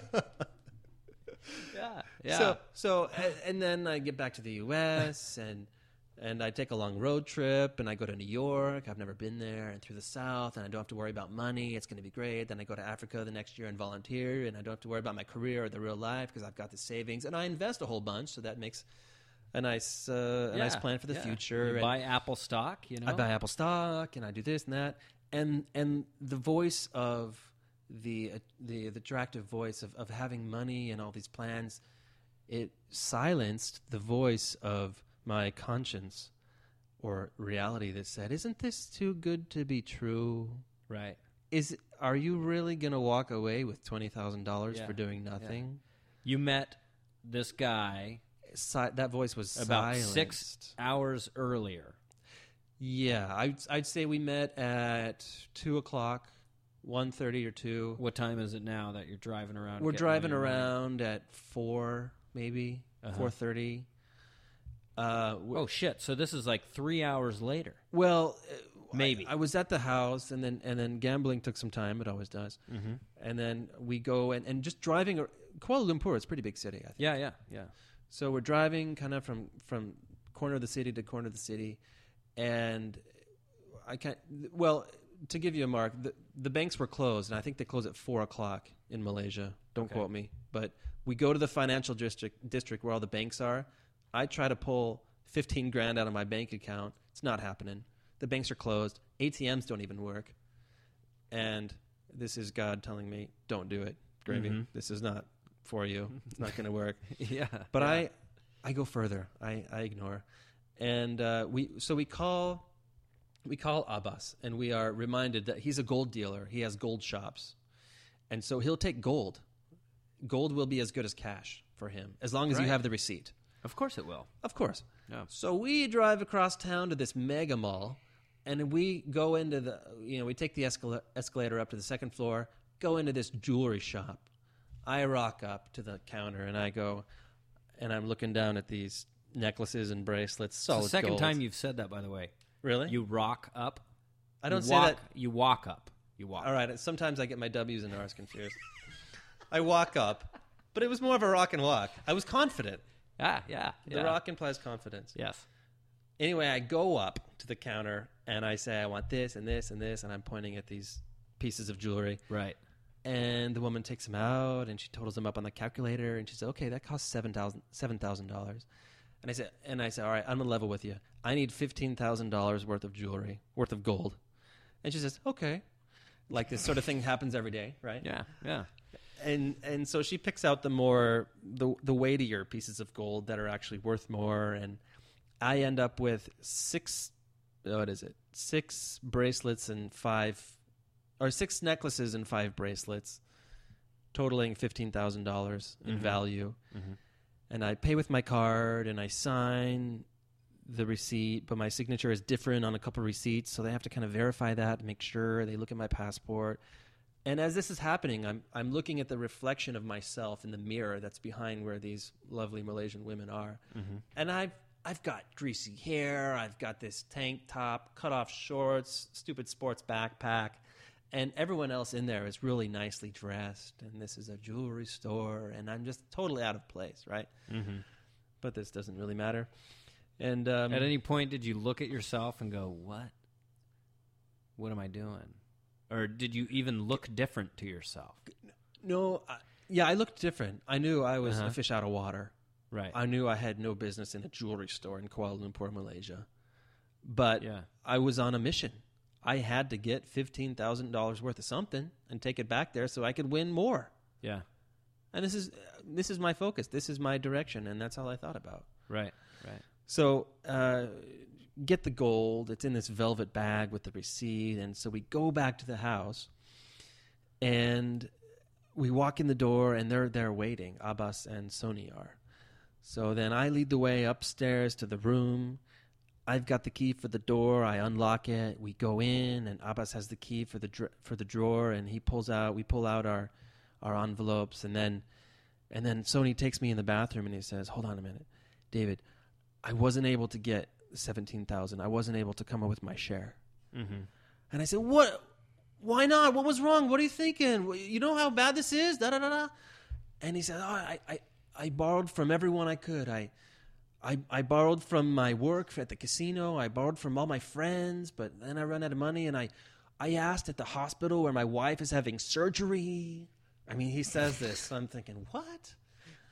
yeah, yeah. So so a- and then I get back to the U S and and I take a long road trip, and I go to New York. I've never been there, and through the South, and I don't have to worry about money. It's going to be great. Then I go to Africa the next year and volunteer, and I don't have to worry about my career or the real life because I've got the savings, and I invest a whole bunch, so that makes a nice uh, a nice Yeah, plan for the yeah. future. You and buy Apple stock, you know. I buy Apple stock, and I do this and that. and and the voice of the uh, the, the attractive voice of, of having money and all these plans, it silenced the voice of my conscience or reality that said, "Isn't this too good to be true? Right. Is are you really going to walk away with twenty thousand dollars Yeah. for doing nothing?" You met this guy Si- that voice was about silenced. six hours earlier. Yeah, I'd, I'd say we met at two o'clock, one thirty or two. What time is it now that you're driving around? We're getting all driving your money? around at four, maybe Uh-huh. four thirty. Uh, w- Oh shit! So this is like three hours later. well, uh, Maybe. I, I was at the house, and then and then gambling took some time. It always does. Mm-hmm. And then we go and, and just driving. ar- Kuala Lumpur is a pretty big city, I think. Yeah, yeah, yeah. So we're driving kind of from, from corner of the city to corner of the city, and I can't. Well, to give you a mark, the, the banks were closed, and I think they close at four o'clock in Malaysia. Don't Okay. quote me, but we go to the financial district district where all the banks are. I try to pull fifteen grand out of my bank account. It's not happening. The banks are closed. A T Ms don't even work, and this is God telling me, "Don't do it, Gravy. Mhm. This is not for you. It's not going to work." Yeah. But yeah. I, I go further. I, I ignore, and uh, we so we call, we call Abbas, and we are reminded that he's a gold dealer. He has gold shops, and so he'll take gold. Gold will be as good as cash for him as long as Right. you have the receipt. Of course it will. Of course. Yeah. So we drive across town to this mega mall, and we go into the, you know, we take the escala- escalator up to the second floor, go into this jewelry shop. I rock up to the counter, and I go, and I'm looking down at these necklaces and bracelets. It's Solid the second gold. time you've said that, by the way. Really? You rock up. I don't you say walk, that. You walk up. You walk. All right. Sometimes I get my W's and R's confused. I walk up, but it was more of a rock and walk. I was confident. Ah, yeah. The yeah. rock implies confidence. Yes. Anyway, I go up to the counter and I say, I want this and this and this, and I'm pointing at these pieces of jewelry. Right. And the woman takes them out and she totals them up on the calculator, and she said, "Okay, that costs seven thousand seven thousand dollars." And I said, and I said, "All right, I'm gonna level with you. I need fifteen thousand dollars worth of jewelry, worth of gold." And she says, "Okay." Like this sort of thing happens every day, right? Yeah. Yeah. And and so she picks out the more the the weightier pieces of gold that are actually worth more, and I end up with six. What is it? Six bracelets and five, or six necklaces and five bracelets, totaling fifteen thousand dollars in Mhm. value. Mhm. And I pay with my card, and I sign the receipt, but my signature is different on a couple receipts, so they have to kind of verify that and make sure. They look at my passport. And as this is happening, I'm I'm looking at the reflection of myself in the mirror that's behind where these lovely Malaysian women are. Mm-hmm. And I've I've got greasy hair, I've got this tank top, cut off shorts, stupid sports backpack, and everyone else in there is really nicely dressed, and this is a jewelry store, and I'm just totally out of place, right? Mm-hmm. But this doesn't really matter. And um, At any point, did you look at yourself and go, "What? What am I doing?" Or did you even look different to yourself? no, I, yeah, I looked different. I knew I was Uh-huh. a fish out of water. Right. I knew I had no business in a jewelry store in Kuala Lumpur, Malaysia. But Yeah. I was on a mission. I had to get fifteen thousand dollars worth of something and take it back there so I could win more. Yeah. And this is this is my focus. This is my direction, and that's all I thought about. Right. Right. So uh, get the gold. It's in this velvet bag with the receipt. And so we go back to the house, and we walk in the door, and they're there waiting. Abbas and Sony are. So then I lead the way upstairs to the room. I've got the key for the door. I unlock it. We go in, and Abbas has the key for the dr- for the drawer, and he pulls out. We pull out our our envelopes, and then and then Sony takes me in the bathroom, and he says, "Hold on a minute, David. I wasn't able to get seventeen thousand. I wasn't able to come up with my share." Mm-hmm. And I said, "What? Why not? What was wrong? What are you thinking? You know how bad this is?" Da da da da. And he said, "Oh, I, I, I borrowed from everyone I could. I, I, I borrowed from my work at the casino. I borrowed from all my friends, but then I ran out of money. And I, I asked at the hospital where my wife is having surgery." I mean, he says this. So I'm thinking, what?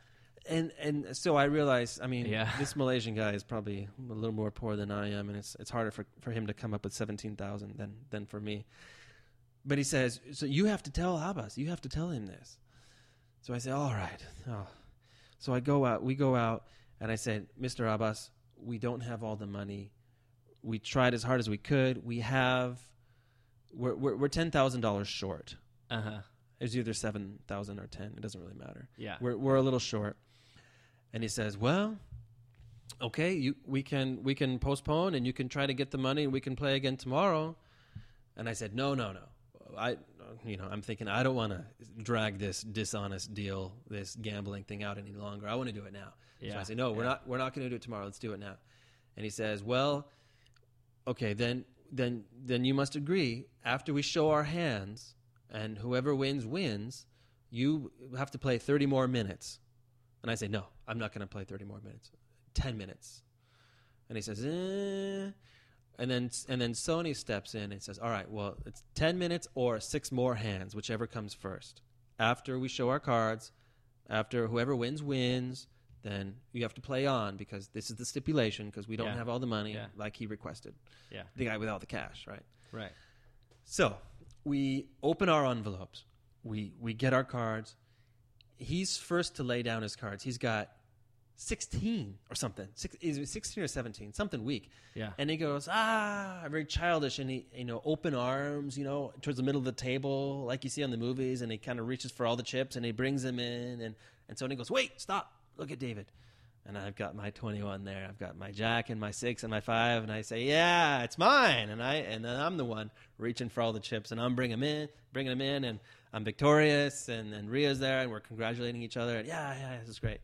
And and so I realized, I mean, Yeah. this Malaysian guy is probably a little more poor than I am, and it's it's harder for, for him to come up with seventeen thousand than than for me. But he says, so you have to tell Abbas, you have to tell him this. So I say, all right. Oh. So I go out, we go out, and I said, Mister Abbas, we don't have all the money. We tried as hard as we could. We have, we're we're, we're ten thousand dollars short. Uh huh. It's either seven thousand or ten. It doesn't really matter. Yeah. We're we're a little short. And he says, "Well, okay, you we can we can postpone and you can try to get the money and we can play again tomorrow." And I said, "No, no, no. I you know, I'm thinking I don't want to drag this dishonest deal, this gambling thing out any longer. I want to do it now." Yeah. So I say, "No, we're Yeah. not we're not going to do it tomorrow. Let's do it now." And he says, "Well, okay, then then then you must agree after we show our hands and whoever wins wins, you have to play thirty more minutes." And I say, "No, I'm not going to play thirty more minutes. ten minutes." And he says, eh. And then and then Sony steps in and says, "All right, well, it's ten minutes or six more hands, whichever comes first. After we show our cards, after whoever wins wins, then you have to play on because this is the stipulation because we don't Yeah. have all the money Yeah. like he requested." Yeah. The guy with all the cash, right? Right. So we open our envelopes. We we get our cards. He's first to lay down his cards. He's got sixteen or something. Six, is it sixteen or seventeen? Something weak. Yeah. And he goes, ah, very childish. And he, you know, open arms, you know, towards the middle of the table, like you see on the movies. And he kind of reaches for all the chips and he brings them in. And, and Sony goes, "Wait, stop. Look at David." And I've got my twenty-one there. I've got my jack and my six and my five. And I say, "Yeah, it's mine." And I and then I'm the one reaching for all the chips. And I'm bringing them in, bringing them in. And I'm victorious. And then Ria's there. And we're congratulating each other. And yeah, yeah, this is great.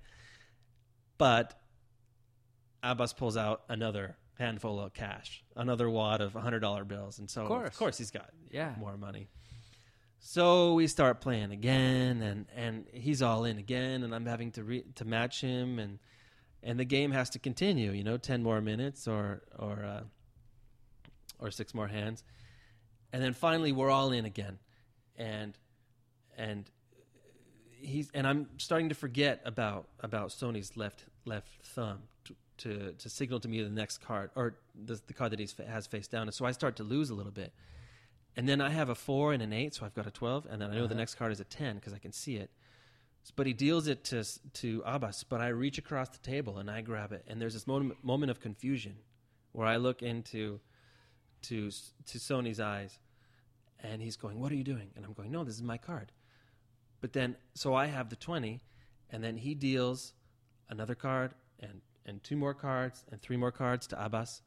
But Abbas pulls out another handful of cash, another wad of one hundred dollar bills. And so, Of course. of course he's got Yeah. more money. So we start playing again, and, and he's all in again, and I'm having to re- to match him, and and the game has to continue. You know, ten more minutes or or uh, or six more hands, and then finally we're all in again, and and he's and I'm starting to forget about about Sony's left left thumb to to, to signal to me the next card or the, the card that he has face down, and so I start to lose a little bit. And then I have a four and an eight, so I've got a twelve, and then I know Uh-huh. the next card is a ten because I can see it. But he deals it to to Abbas, but I reach across the table and I grab it, and there's this moment moment of confusion where I look into to to Sony's eyes, and he's going, "What are you doing?" And I'm going, "No, this is my card." But then, so I have the twenty, and then he deals another card and and two more cards and three more cards to Abbas.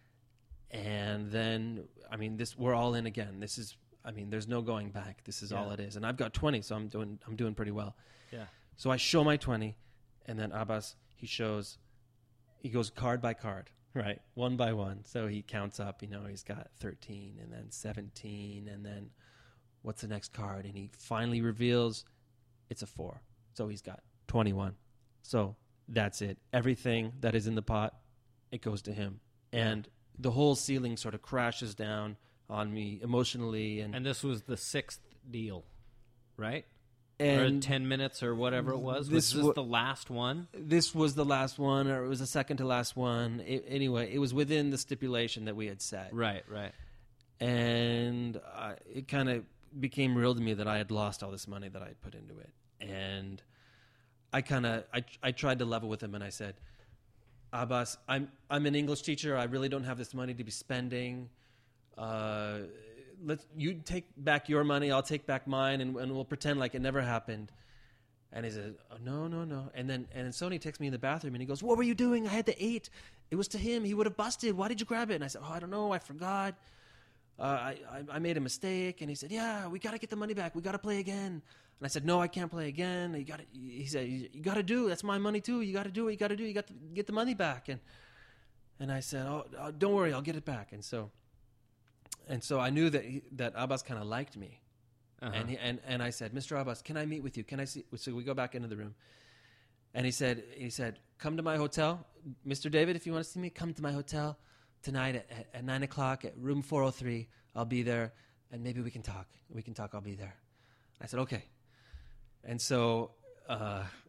And then, I mean, this we're all in again. This is, I mean, there's no going back. This is all Yeah. it is. And I've got twenty, so I'm doing I'm doing pretty well. Yeah. So I show my twenty, and then Abbas, he shows, he goes card by card, right, one by one. So he counts up. You know, he's got thirteen, and then seventeen, and then what's the next card? And he finally reveals it's a four. So he's got twenty-one. So that's it. Everything that is in the pot, it goes to him. And the whole ceiling sort of crashes down on me emotionally. And, And this was the sixth deal, right? and or ten minutes or whatever it was. this Was this wa- the last one? this was the last one, or it was the second to last one. It, anyway, it was within the stipulation that we had set. Right, right. And uh, it kind of became real to me that I had lost all this money that I had put into it. And I kind of, I, I tried to level with him, and I said, "Abbas, I'm, I'm an English teacher. I really don't have this money to be spending. Uh, let's, you take back your money, I'll take back mine, and, and we'll pretend like it never happened." And he said, "Oh, no, no, no." And then and then Sony takes me in the bathroom, and he goes, "What were you doing? I had the eight. It was to him. He would have busted. Why did you grab it?" And I said, "Oh, I don't know. I forgot. Uh, I, I I made a mistake." And he said, "Yeah, we got to get the money back. We got to play again." And I said, "No, I can't play again. You got to." He said, "You got to do. That's my money too. You got to do what you got to do. You got to get the money back." And and I said, "Oh, uh, don't worry, I'll get it back." And so and so I knew that he, that Abbas kind of liked me. Uh-huh. And, he, and and I said, "Mister Abbas, can I meet with you? Can I see?" So we go back into the room, and he said, "He said, come to my hotel, Mister David. If you want to see me, come to my hotel tonight at, at, at nine o'clock at room four oh three. I'll be there, and maybe we can talk. We can talk. I'll be there." I said, "Okay." And so uh,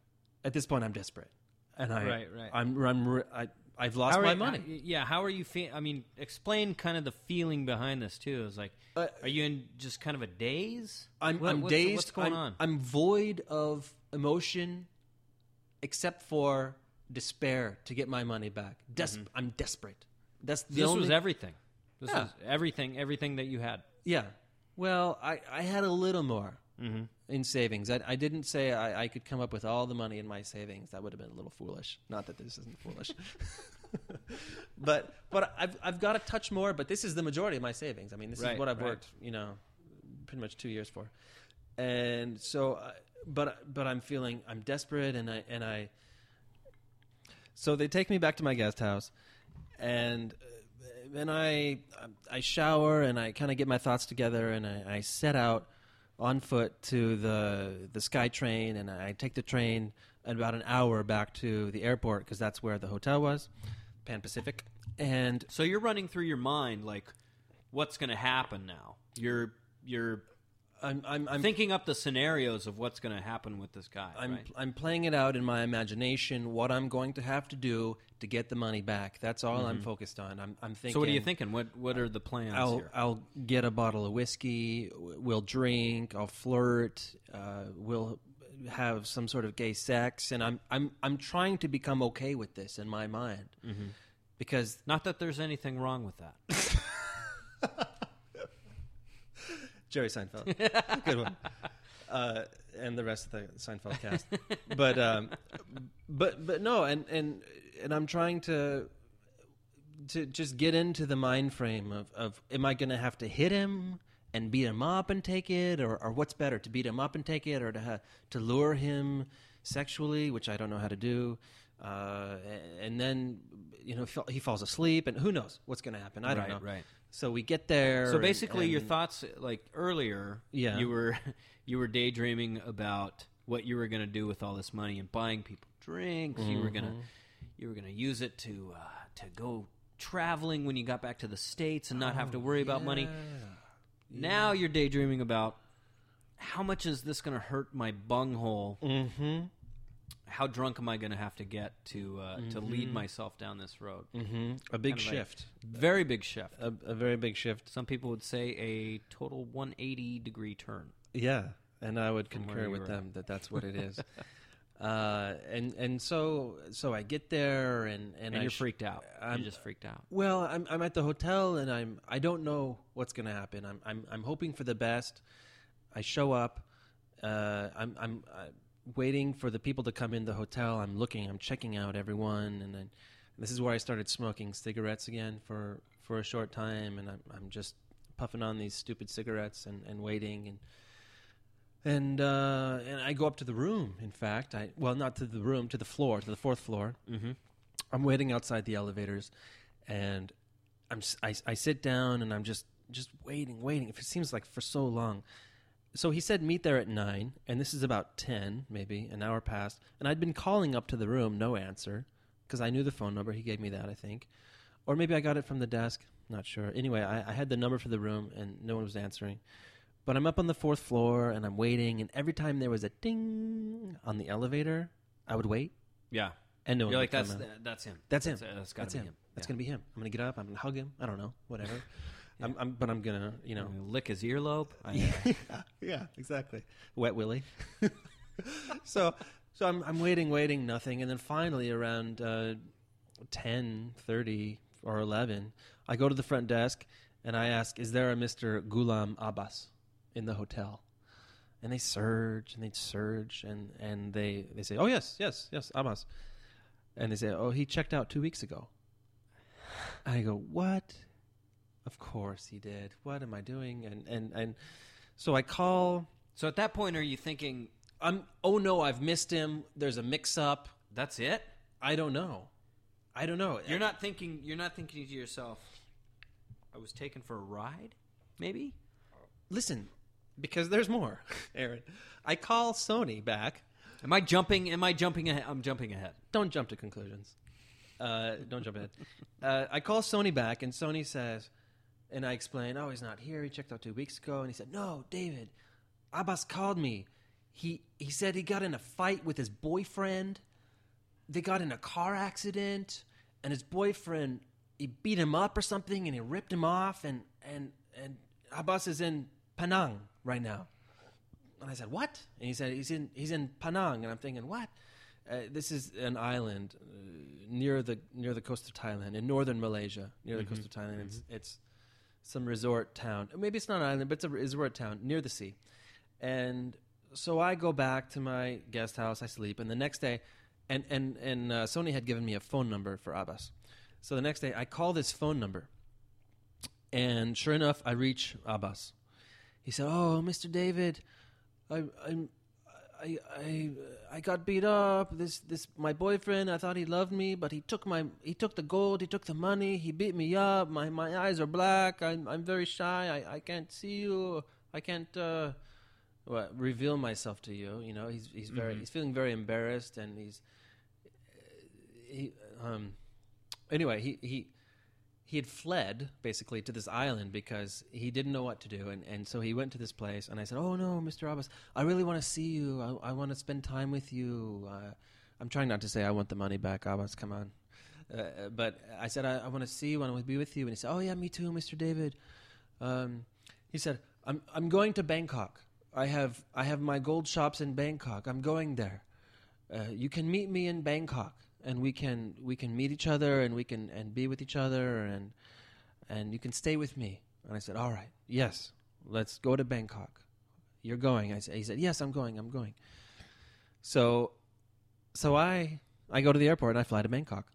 at this point, I'm desperate, and I, Right, right. I'm, I'm, re- I, I've lost How are my you- money. how- yeah, how are you feeling? I mean, explain kind of the feeling behind this too. It's like, Uh, are you in just kind of a daze? I'm, What- I'm what's the- dazed. What's going I'm, on? I'm void of emotion, except for despair to get my money back. Des- I'm desperate. That's the this only. was everything. This Yeah. was everything. Everything that you had. Yeah. Well, I, I had a little more in savings. I, I didn't say I, I could come up with all the money in my savings. That would have been a little foolish. Not that this isn't foolish. but but I've I've got a touch more. But this is the majority of my savings. I mean, this Right, is what I've right. worked, you know, pretty much two years for. And so, uh, but but I'm feeling I'm desperate, and I and I. So they take me back to my guest house, and uh, and I I shower and I kind of get my thoughts together, and I, I set out on foot to the the SkyTrain, and I take the train in about an hour back to the airport because that's where the hotel was, Pan Pacific, and So you're running through your mind like, what's going to happen now? You're you're I'm I'm, I'm thinking up the scenarios of what's going to happen with this guy. I'm right? I'm playing it out in my imagination what I'm going to have to do to get the money back. That's all I'm focused on. I'm I'm thinking. So what are you thinking? What what are the plans I'll here? I'll get a bottle of whiskey. w- We'll drink. I'll flirt. Uh, we'll have some sort of gay sex, and I'm I'm I'm trying to become okay with this in my mind because Not that there's anything wrong with that. Jerry Seinfeld, good one, uh, and the rest of the Seinfeld cast. But um, but but no, and and and I'm trying to to just get into the mind frame of, of am I going to have to hit him and beat him up and take it, or, or what's better, to beat him up and take it, or to ha- to lure him sexually, which I don't know how to do, uh, and then you know he falls asleep, and who knows what's going to happen? I don't Right, know. right. So we get there. So and- basically, your and- thoughts, like earlier, Yeah. you were you were daydreaming about what you were going to do with all this money and buying people drinks. You were gonna you were gonna use it to uh, to go traveling when you got back to the States and not have to worry about money. Now you're daydreaming about how much is this going to hurt my bunghole? Mm-hmm. How drunk am I going to have to get to uh, to lead myself down this road? Mm-hmm. A big Kind of a shift. Very big shift. A, a very big shift. Some people would say a total one hundred eighty degree turn. Yeah, and I would From where concur you with were them that that's what it is. uh, and and so so I get there and and, And I you're sh- freaked out. I'm- you're just freaked out. Well, I'm I'm at the hotel and I'm I don't know what's going to happen. I'm I'm I'm hoping for the best. I show up. Uh, I'm I'm uh, waiting for the people to come in the hotel. I'm looking. I'm checking out everyone, and then this is where I started smoking cigarettes again for, for a short time, and I'm I'm just puffing on these stupid cigarettes and, and waiting and. And uh, and I go up to the room. In fact, I well not to the room, to the floor, to the fourth floor. Mm-hmm. I'm waiting outside the elevators, and I'm s- I, I sit down and I'm just just waiting, waiting. It seems like for so long. So he said meet there at nine, and this is about ten, maybe an hour passed, and I'd been calling up to the room, no answer, because I knew the phone number. He gave me that, I think, or maybe I got it from the desk. Not sure. Anyway, I, I had the number for the room, and no one was answering. But I'm up on the fourth floor, and I'm waiting, and every time there was a ding on the elevator, I would wait, Yeah. and no one You're would like, come that's out. that's him. That's him. That's gotta That's be him. him. That's Yeah. gonna be him. I'm gonna get up. I'm gonna hug him. I don't know. Whatever. I'm, I'm, but I'm gonna, you know. I'm gonna lick his earlobe. I, yeah, yeah, exactly. Wet Willie. so, so I'm, I'm waiting, waiting, nothing, and then finally around uh, ten thirty or eleven, I go to the front desk and I ask, "Is there a Mister Ghulam Abbas in the hotel?" And they surge and they surge and, and they, they say, "Oh yes, yes, yes, Abbas." And they say, "Oh, he checked out two weeks ago." I go, "What?" Of course he did. What am I doing? And and and so I call. So at that point, are you thinking, I'm. Oh no, I've missed him. There's a mix-up. that's it? I don't know. I don't know. You're not thinking. You're not thinking to yourself, I was taken for a ride, maybe? Listen, because there's more, Aaron. I call Sony back. Am I jumping? Am I jumping ahead? I'm jumping ahead. Don't jump to conclusions. Uh, don't jump ahead. Uh, I call Sony back, and Sony says, and I explain, "Oh, he's not here. He checked out two weeks ago." And he said, "No, David, Abbas called me. he he said he got in a fight with his boyfriend. They got in a car accident, and his boyfriend, he beat him up or something, and he ripped him off, and and and Abbas is in Penang right now. And I said, what? And he said, he's in he's in Penang, and I'm thinking, what? Uh, this is an island uh, near the near the coast of Thailand, in northern Malaysia, near Mm-hmm. the coast of Thailand. It's it's some resort town. Maybe it's not an island, but it's a resort town near the sea. And so I go back to my guest house. I sleep, and the next day, and and and uh, Sony had given me a phone number for Abbas. So the next day, I call this phone number, and sure enough, I reach Abbas. He said, "Oh, Mister David, I I'm." I I I got beat up. This this my boyfriend. I thought he loved me, but he took my he took the gold. He took the money. He beat me up. My my eyes are black. I'm I'm very shy. I, I can't see you. I can't uh, what, reveal myself to you. You know. He's he's very Mhm. he's feeling very embarrassed, and he's he um anyway he he. He had fled, basically, to this island because he didn't know what to do. And, and so he went to this place, and I said, oh, no, Mister Abbas, I really want to see you. I, I want to spend time with you. Uh, I'm trying not to say I want the money back, Abbas, come on. Uh, but I said, I, I want to see you, I want to be with you. And he said, oh, yeah, me too, Mister David. Um, he said, I'm I'm going to Bangkok. I have I have my gold shops in Bangkok. I'm going there. Uh, you can meet me in Bangkok. And we can we can meet each other, and we can and be with each other, and and you can stay with me. And I said, all right, yes, let's go to Bangkok. You're going. I said, he said, yes, I'm going. I'm going. So, so I I go to the airport and I fly to Bangkok.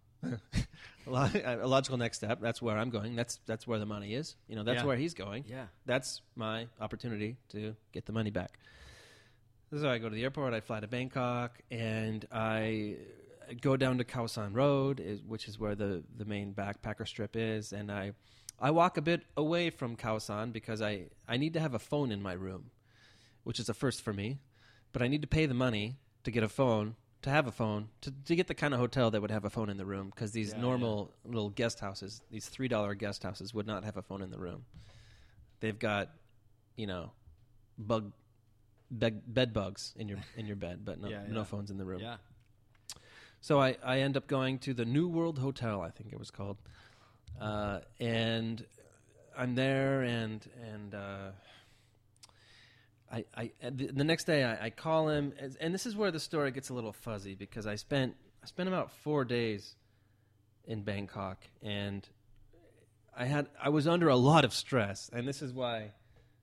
A logical next step. That's where I'm going. That's that's where the money is. You know, that's Yeah. where he's going. Yeah. That's my opportunity to get the money back. So I go to the airport. I fly to Bangkok, and I go down to Khao San Road, is, which is where the, the main backpacker strip is, and I I walk a bit away from Khao San because I, I need to have a phone in my room, which is a first for me, but I need to pay the money to get a phone, to have a phone, to, to get the kind of hotel that would have a phone in the room, because these Yeah, normal little guest houses, these three dollar guest houses would not have a phone in the room. They've got, you know, bug bed, bed bugs in your in your bed, but no, Yeah, yeah. no phones in the room. Yeah. So I, I end up going to the New World Hotel, I think it was called, uh, and I'm there, and and uh, I, I the, the next day I, I call him, and, and this is where the story gets a little fuzzy because I spent I spent about four days in Bangkok, and I had I was under a lot of stress, and this is why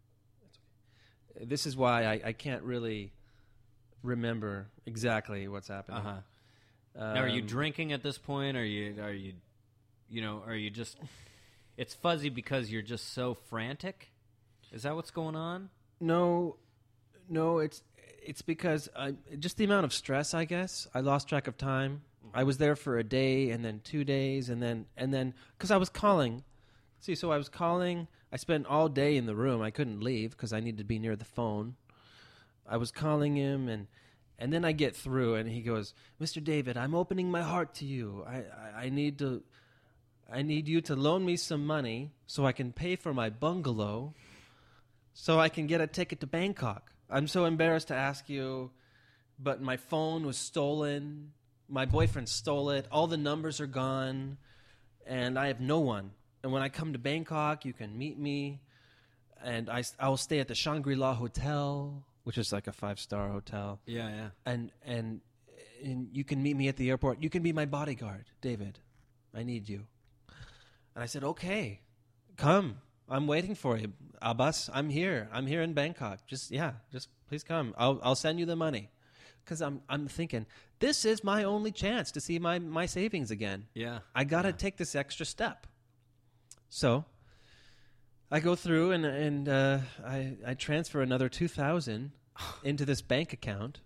this is why I, I can't really remember exactly what's happening. Uh-huh. Now, are you Um, drinking at this point? Are you, are you, you know, are you just, it's fuzzy because you're just so frantic? Is that what's going on? No, no, it's it's because I, just the amount of stress, I guess. I lost track of time. I was there for a day, and then two days, and then, and then, because I was calling. See, so I was calling. I spent all day in the room. I couldn't leave because I needed to be near the phone. I was calling him, and and then I get through, and he goes, Mister David, I'm opening my heart to you. I, I, I need to, I need you to loan me some money so I can pay for my bungalow, so I can get a ticket to Bangkok. I'm so embarrassed to ask you, but my phone was stolen. My boyfriend stole it. All the numbers are gone, and I have no one. And when I come to Bangkok, you can meet me, and I, I will stay at the Shangri-La Hotel, which is like a five-star hotel. Yeah, yeah. And, and and you can meet me at the airport. You can be my bodyguard, David. I need you. And I said, okay, come. I'm waiting for you, Abbas. I'm here. I'm here in Bangkok. Just yeah, just please come. I'll I'll send you the money, because I'm I'm thinking this is my only chance to see my my savings again. Yeah. I gotta take this extra step. So I go through and and uh, I I transfer another two thousand into this bank account.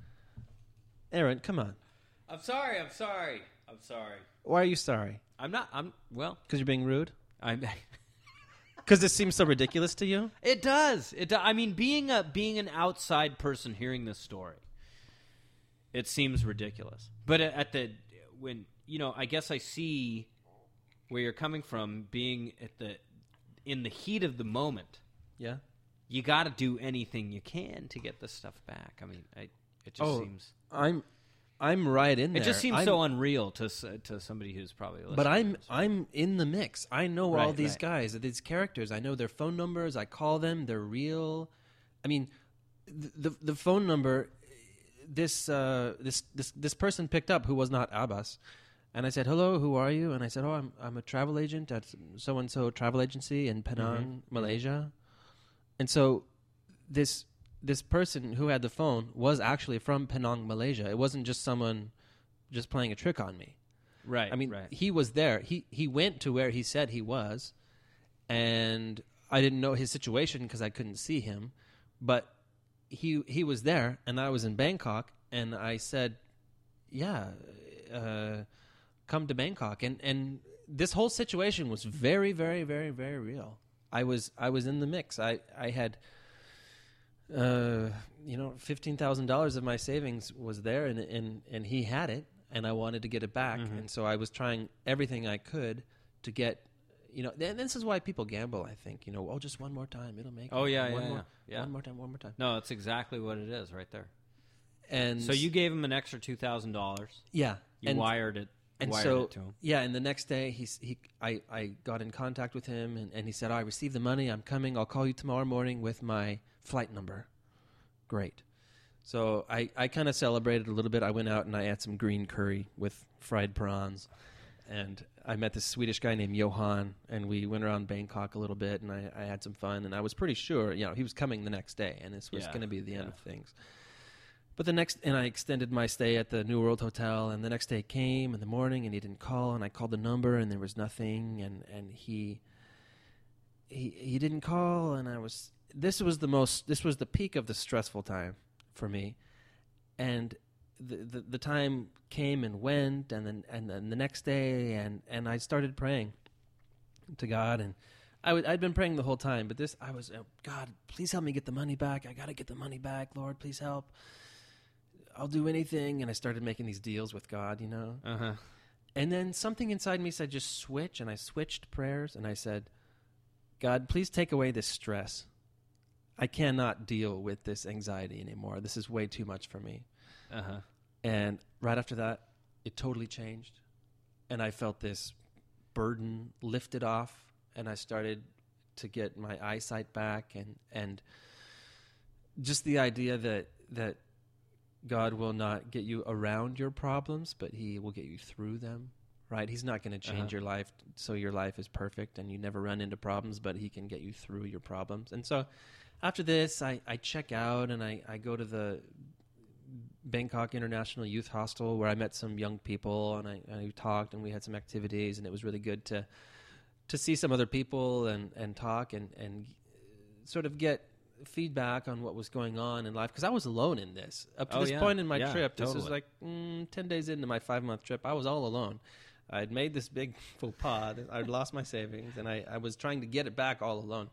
Aaron, come on. I'm sorry. I'm sorry. I'm sorry. Why are you sorry? I'm not. I'm well. Because you're being rude? I'm. Because this seems so ridiculous to you? It does. It. Do, I mean, being a being an outside person hearing this story, it seems ridiculous. But at the when you know, I guess I see where you're coming from. Being at the in the heat of the moment, Yeah. you got to do anything you can to get this stuff back. I mean, I, it just oh, seems I'm I'm right in there. it just seems I'm, so unreal to s- to somebody who's probably listening. But I'm to this. I'm in the mix. I know all Right, these right. guys, these characters. I know their phone numbers. I call them. They're real. I mean, the the, the phone number. This uh, this this this person picked up who was not Abbas, and I said, "Hello, who are you?" And I said, "Oh, I'm I'm a travel agent at so and so travel agency in Penang, Mm-hmm. Malaysia." And so, this this person who had the phone was actually from Penang, Malaysia. It wasn't just someone just playing a trick on me. right. I mean, right. he was there. He he went to where he said he was, and I didn't know his situation because I couldn't see him, but he he was there, and I was in Bangkok, and I said, "Yeah, uh, come to Bangkok." And and this whole situation was very, very, very, very real. I was I was in the mix. I I had. Uh, you know, fifteen thousand dollars of my savings was there, and, and and he had it, and I wanted to get it back, Mm-hmm. and so I was trying everything I could to get, you know, and this is why people gamble. I think, you know, oh, just one more time, it'll make. Oh, it. yeah, one yeah, more, yeah. one more time, one more time. No, that's exactly what it is right there. And So you gave him an extra two thousand dollars. yeah, You and, wired it. and wired so it to him. yeah, and the next day he's he I I got in contact with him, and, and he said, oh, I received the money. I'm coming. I'll call you tomorrow morning with my flight number. Great. So I, I kind of celebrated a little bit. I went out and I had some green curry with fried prawns. And I met this Swedish guy named Johan, and we went around Bangkok a little bit, and I, I had some fun. And I was pretty sure, you know, he was coming the next day, and this was Yeah, going to be the end yeah. of things. But the next, and I extended my stay at the New World Hotel, and the next day came in the morning, and he didn't call, and I called the number, and there was nothing, and, and he, he he didn't call, and I was, this was the most, this was the peak of the stressful time for me. And the, the the time came and went, and then and then the next day, and, and I started praying to God, and I w- I'd been praying the whole time, but this I was uh, God, please help me get the money back. I gotta get the money back, Lord, please help. I'll do anything, and I started making these deals with God, you know. Uh huh. And then something inside me said, just switch, and I switched prayers, and I said, God, please take away this stress. I cannot deal with this anxiety anymore. This is way too much for me. Uh huh. And right after that, it totally changed. And I felt this burden lifted off, and I started to get my eyesight back, and, and just the idea that, that God will not get you around your problems, but he will get you through them, right? He's not going to change Uh-huh. your life so your life is perfect and you never run into problems, but he can get you through your problems. And so after this, I, I check out, and I, I go to the Bangkok International Youth Hostel, where I met some young people, and I, I talked, and we had some activities, and it was really good to to see some other people and, and talk and, and sort of get feedback on what was going on in life, because I was alone in this. Up to Oh, this yeah. point in my Yeah, trip, this was totally. like mm, ten days into my five-month trip, I was all alone. I'd made this big faux pas. I'd lost my savings, and I, I was trying to get it back all alone.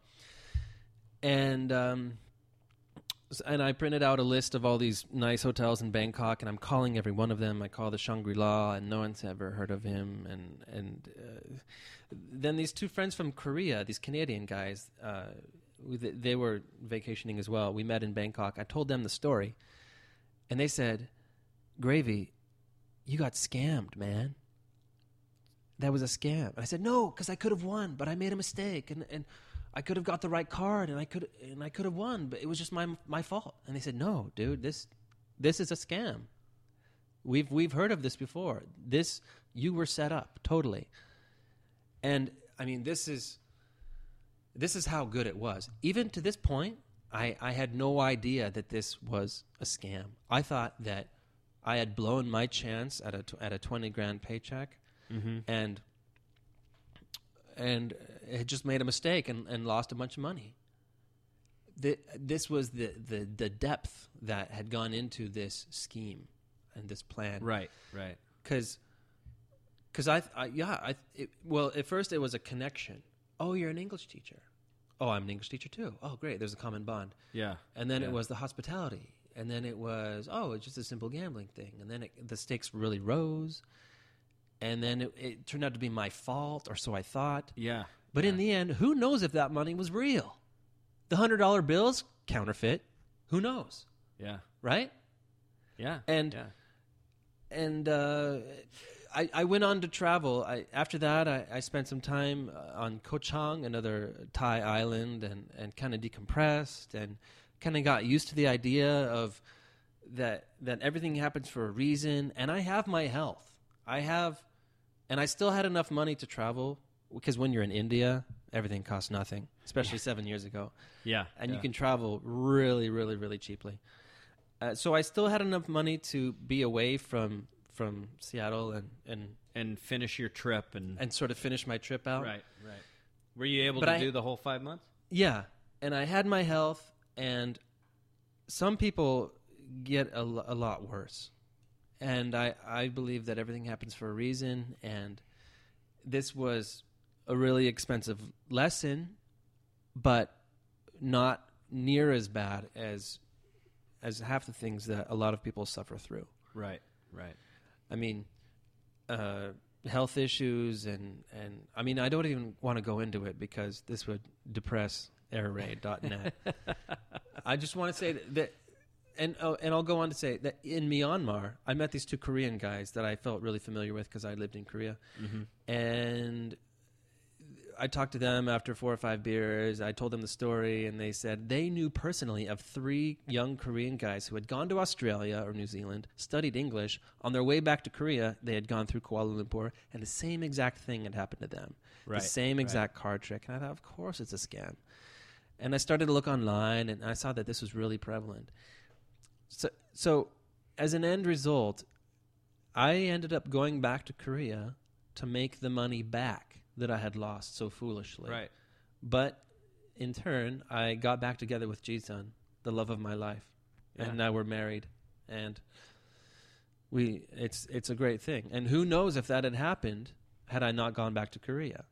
And um, s- and I printed out a list of all these nice hotels in Bangkok, and I'm calling every one of them. I call the Shangri-La, and no one's ever heard of him. And and uh, then these two friends from Korea, these Canadian guys, uh, we- they they were vacationing as well. We met in Bangkok. I told them the story, and they said, "Gravy, you got scammed, man. That was a scam." And I said, "No, because I could have won, but I made a mistake, and and I could have got the right card, and I could and I could have won, but it was just my my fault." And they said, "No, dude, this this is a scam. We've we've heard of this before. This you were set up totally." And I mean, this is this is how good it was. Even to this point, I I had no idea that this was a scam. I thought that I had blown my chance at a tw- at a twenty grand paycheck, Mm-hmm. and and had just made a mistake and, and lost a bunch of money. The, this was the, the, the depth that had gone into this scheme and this plan. Right. Right. Because because I, I yeah I it, well at first it was a connection. Oh, you're an English teacher. Oh, I'm an English teacher too. Oh, great. There's a common bond. Yeah. And then Yeah. it was the hospitality. And then it was, oh, it's just a simple gambling thing. And then it, the stakes really rose. And then it, it turned out to be my fault, or so I thought. Yeah. But yeah. in the end, who knows if that money was real? The hundred dollar bills counterfeit. Who knows, Yeah. right? Yeah. And yeah. and uh, I, I went on to travel. I, after that, I, I spent some time uh, on Koh Chang, another Thai island, and, and kind of decompressed and kind of got used to the idea of that that everything happens for a reason. And I have my health. I have, and I still had enough money to travel, because when you're in India, everything costs nothing, especially seven years ago. Yeah. And yeah. you can travel really, really, really cheaply. Uh, so I still had enough money to be away from from Seattle and, and, and finish your trip and and sort of finish my trip out. right, right. Were you able But to I- do the whole five months? Yeah, and I had my health, and some people get a, lo- a lot worse. And I, I believe that everything happens for a reason, and this was a really expensive lesson, but not near as bad as as half the things that a lot of people suffer through. Right, right. I mean, uh, health issues, and, and I mean, I don't even want to go into it because this would depress air raid dot net. I just want to say that, that and oh, and I'll go on to say that in Myanmar, I met these two Korean guys that I felt really familiar with because I lived in Korea, and I talked to them after four or five beers. I told them the story, and they said they knew personally of three young Korean guys who had gone to Australia or New Zealand, studied English. On their way back to Korea, they had gone through Kuala Lumpur, and the same exact thing had happened to them. Right, The same exact card trick. And I thought, of course it's a scam. And I started to look online, and I saw that this was really prevalent. So, so as an end result, I ended up going back to Korea to make the money back that I had lost so foolishly. Right. But in turn, I got back together with Ji-sun, the love of my life. Yeah. And now we're married. And we it's it's a great thing. And who knows if that had happened had I not gone back to Korea.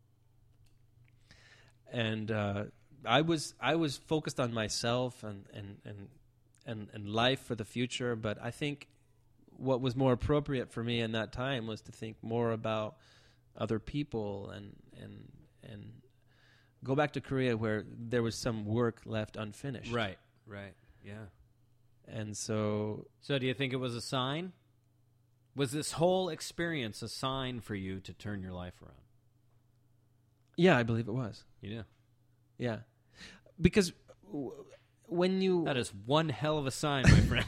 And uh, I was I was focused on myself and, and, and and and life for the future, but I think what was more appropriate for me in that time was to think more about other people and and and go back to Korea where there was some work left unfinished. Right, right. Yeah. And so So do you think it was a sign? Was this whole experience a sign for you to turn your life around? yeah, I believe it was. You do. Yeah. Because w- when you That is one hell of a sign, my friend.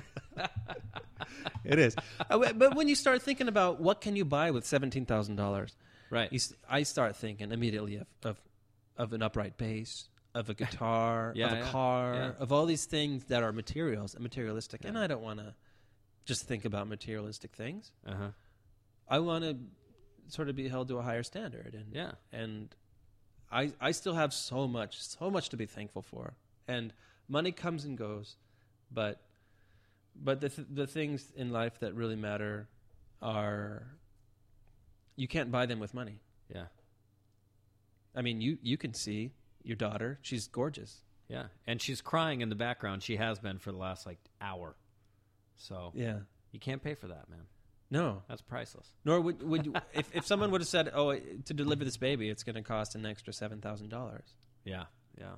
It is. Uh, w- but when you start thinking about what can you buy with seventeen thousand dollars, Right. you s- I start thinking immediately of, of of an upright bass, of a guitar, Yeah, of a yeah, car, yeah. of all these things that are materials, materialistic. And I don't want to just think about materialistic things. Uh-huh. I want to sort of be held to a higher standard. And Yeah. and I I still have so much, so much to be thankful for. And money comes and goes, but but the th- the things in life that really matter are you can't buy them with money. Yeah. I mean, you you can see your daughter; she's gorgeous. Yeah. And she's crying in the background. She has been for the last, like, hour. So Yeah. you can't pay for that, man. No. That's priceless. Nor would would you, if if someone would have said, "Oh, to deliver this baby, it's going to cost an extra seven thousand dollars." Yeah. Yeah.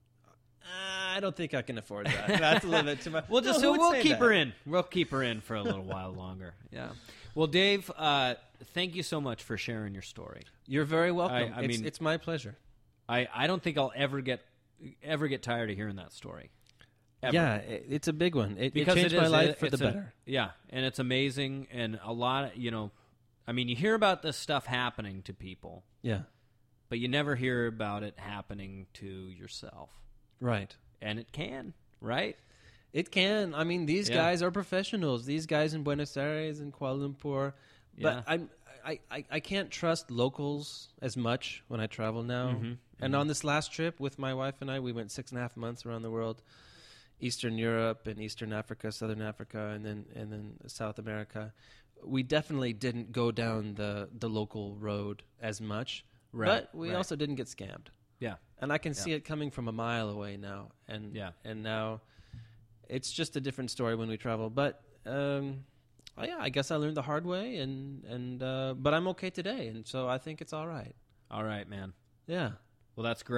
I don't think I can afford that. That's a little bit too much. We'll just No, who would we'll say keep that? her in. We'll keep her in for a little while longer. Yeah. Well, Dave, uh, thank you so much for sharing your story. You're very welcome. I- I it's, mean- it's my pleasure. I, I don't think I'll ever get ever get tired of hearing that story. Ever. Yeah, it, it's a big one. It, it Because changed it my is. life It- for the it's a- better. Yeah, and it's amazing, and a lot of, you know, I mean, you hear about this stuff happening to people, Yeah, but you never hear about it happening to yourself. right. And it can, right? It can. I mean, these Yeah. guys are professionals. These guys in Buenos Aires and Kuala Lumpur. But Yeah. I'm, I, I, I can't trust locals as much when I travel now. Mm-hmm. And on this last trip with my wife and I, we went six and a half months around the world, Eastern Europe and Eastern Africa, Southern Africa, and then and then South America. We definitely didn't go down the, the local road as much. Right, But we right. also didn't get scammed. Yeah. And I can see it coming from a mile away now. And Yeah. and now it's just a different story when we travel. But um, oh yeah, I guess I learned the hard way, and and uh, but I'm okay today, and so I think it's all right. All right, man. Yeah. Well, that's great.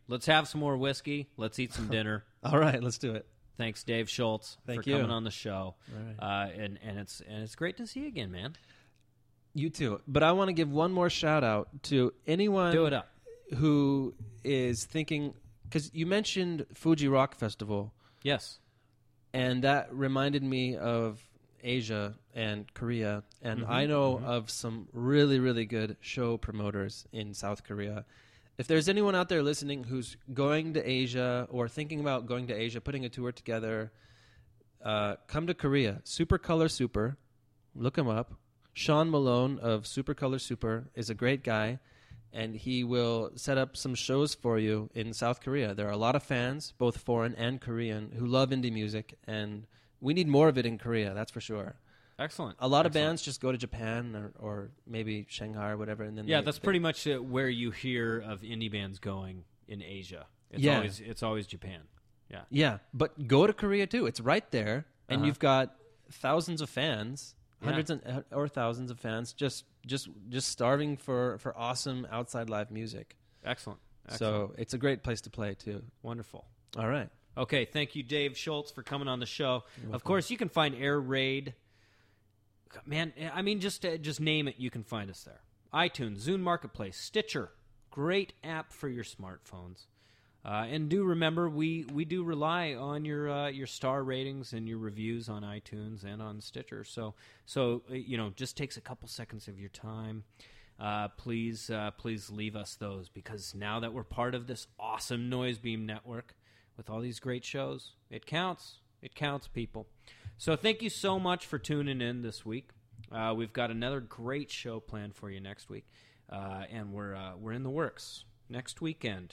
Let's have some more whiskey. Let's eat some dinner. All right, let's do it. Thanks, Dave Schultz, Thank for you. coming on the show. All right. Uh, and and it's and it's great to see you again, man. You too. But I want to give one more shout out to anyone Do it up. who is thinking, because you mentioned Fuji Rock Festival, Yes. and that reminded me of Asia and Korea. And Mm-hmm, I know of some really, really good show promoters in South Korea. If there's anyone out there listening who's going to Asia or thinking about going to Asia, putting a tour together, uh, come to Korea. Super Color Super. Look him up. Sean Malone of Super Color Super is a great guy, and he will set up some shows for you in South Korea. There are a lot of fans, both foreign and Korean, who love indie music, and we need more of it in Korea, that's for sure. Excellent. A lot of Excellent. bands just go to Japan or, or maybe Shanghai or whatever, and then Yeah, they, that's they- pretty much uh, where you hear of indie bands going in Asia. It's Yeah. always it's always Japan. Yeah. Yeah, but go to Korea too. It's right there, and Uh-huh. you've got thousands of fans, Yeah. hundreds and, uh, or thousands of fans, just just just starving for, for awesome outside live music. Excellent. Excellent. So it's a great place to play too. Wonderful. All right. Okay, thank you, Dave Schultz, for coming on the show. Of course, you can find Air Raid. Man, I mean, just uh, just name it, you can find us there. iTunes, Zune Marketplace, Stitcher, great app for your smartphones. Uh, and do remember, we, we do rely on your uh, your star ratings and your reviews on iTunes and on Stitcher. So so uh, you know, just takes a couple seconds of your time. Uh, please uh, please leave us those, because now that we're part of this awesome Noisebeam network with all these great shows, it counts. It counts, people. So thank you so much for tuning in this week. Uh, we've got another great show planned for you next week, uh, and we're uh, we're in the works next weekend.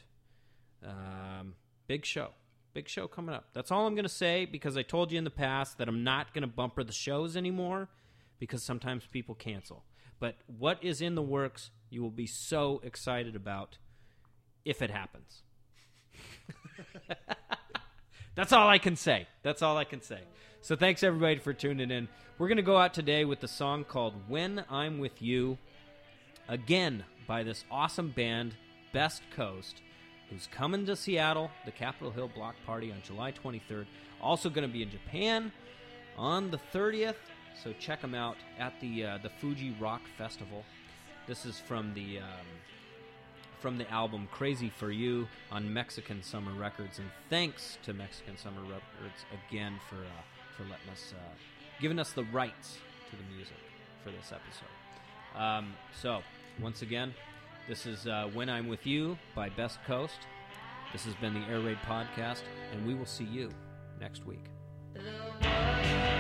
Um, big show, big show coming up. That's all I'm going to say, because I told you in the past that I'm not going to bumper the shows anymore, because sometimes people cancel. But what is in the works, you will be so excited about if it happens. That's all I can say. That's all I can say. So thanks, everybody, for tuning in. We're going to go out today with the song called When I'm With You, again by this awesome band, Best Coast, who's coming to Seattle, the Capitol Hill Block Party on July twenty-third. Also going to be in Japan on the thirtieth, so check them out at the uh, the Fuji Rock Festival. This is from the um, from the album Crazy for You on Mexican Summer Records, and thanks to Mexican Summer Records again for uh, for letting us uh, giving us the rights to the music for this episode. Um, so once again, this is uh, When I'm With You by Best Coast. This has been the Air Raid Podcast, and we will see you next week. The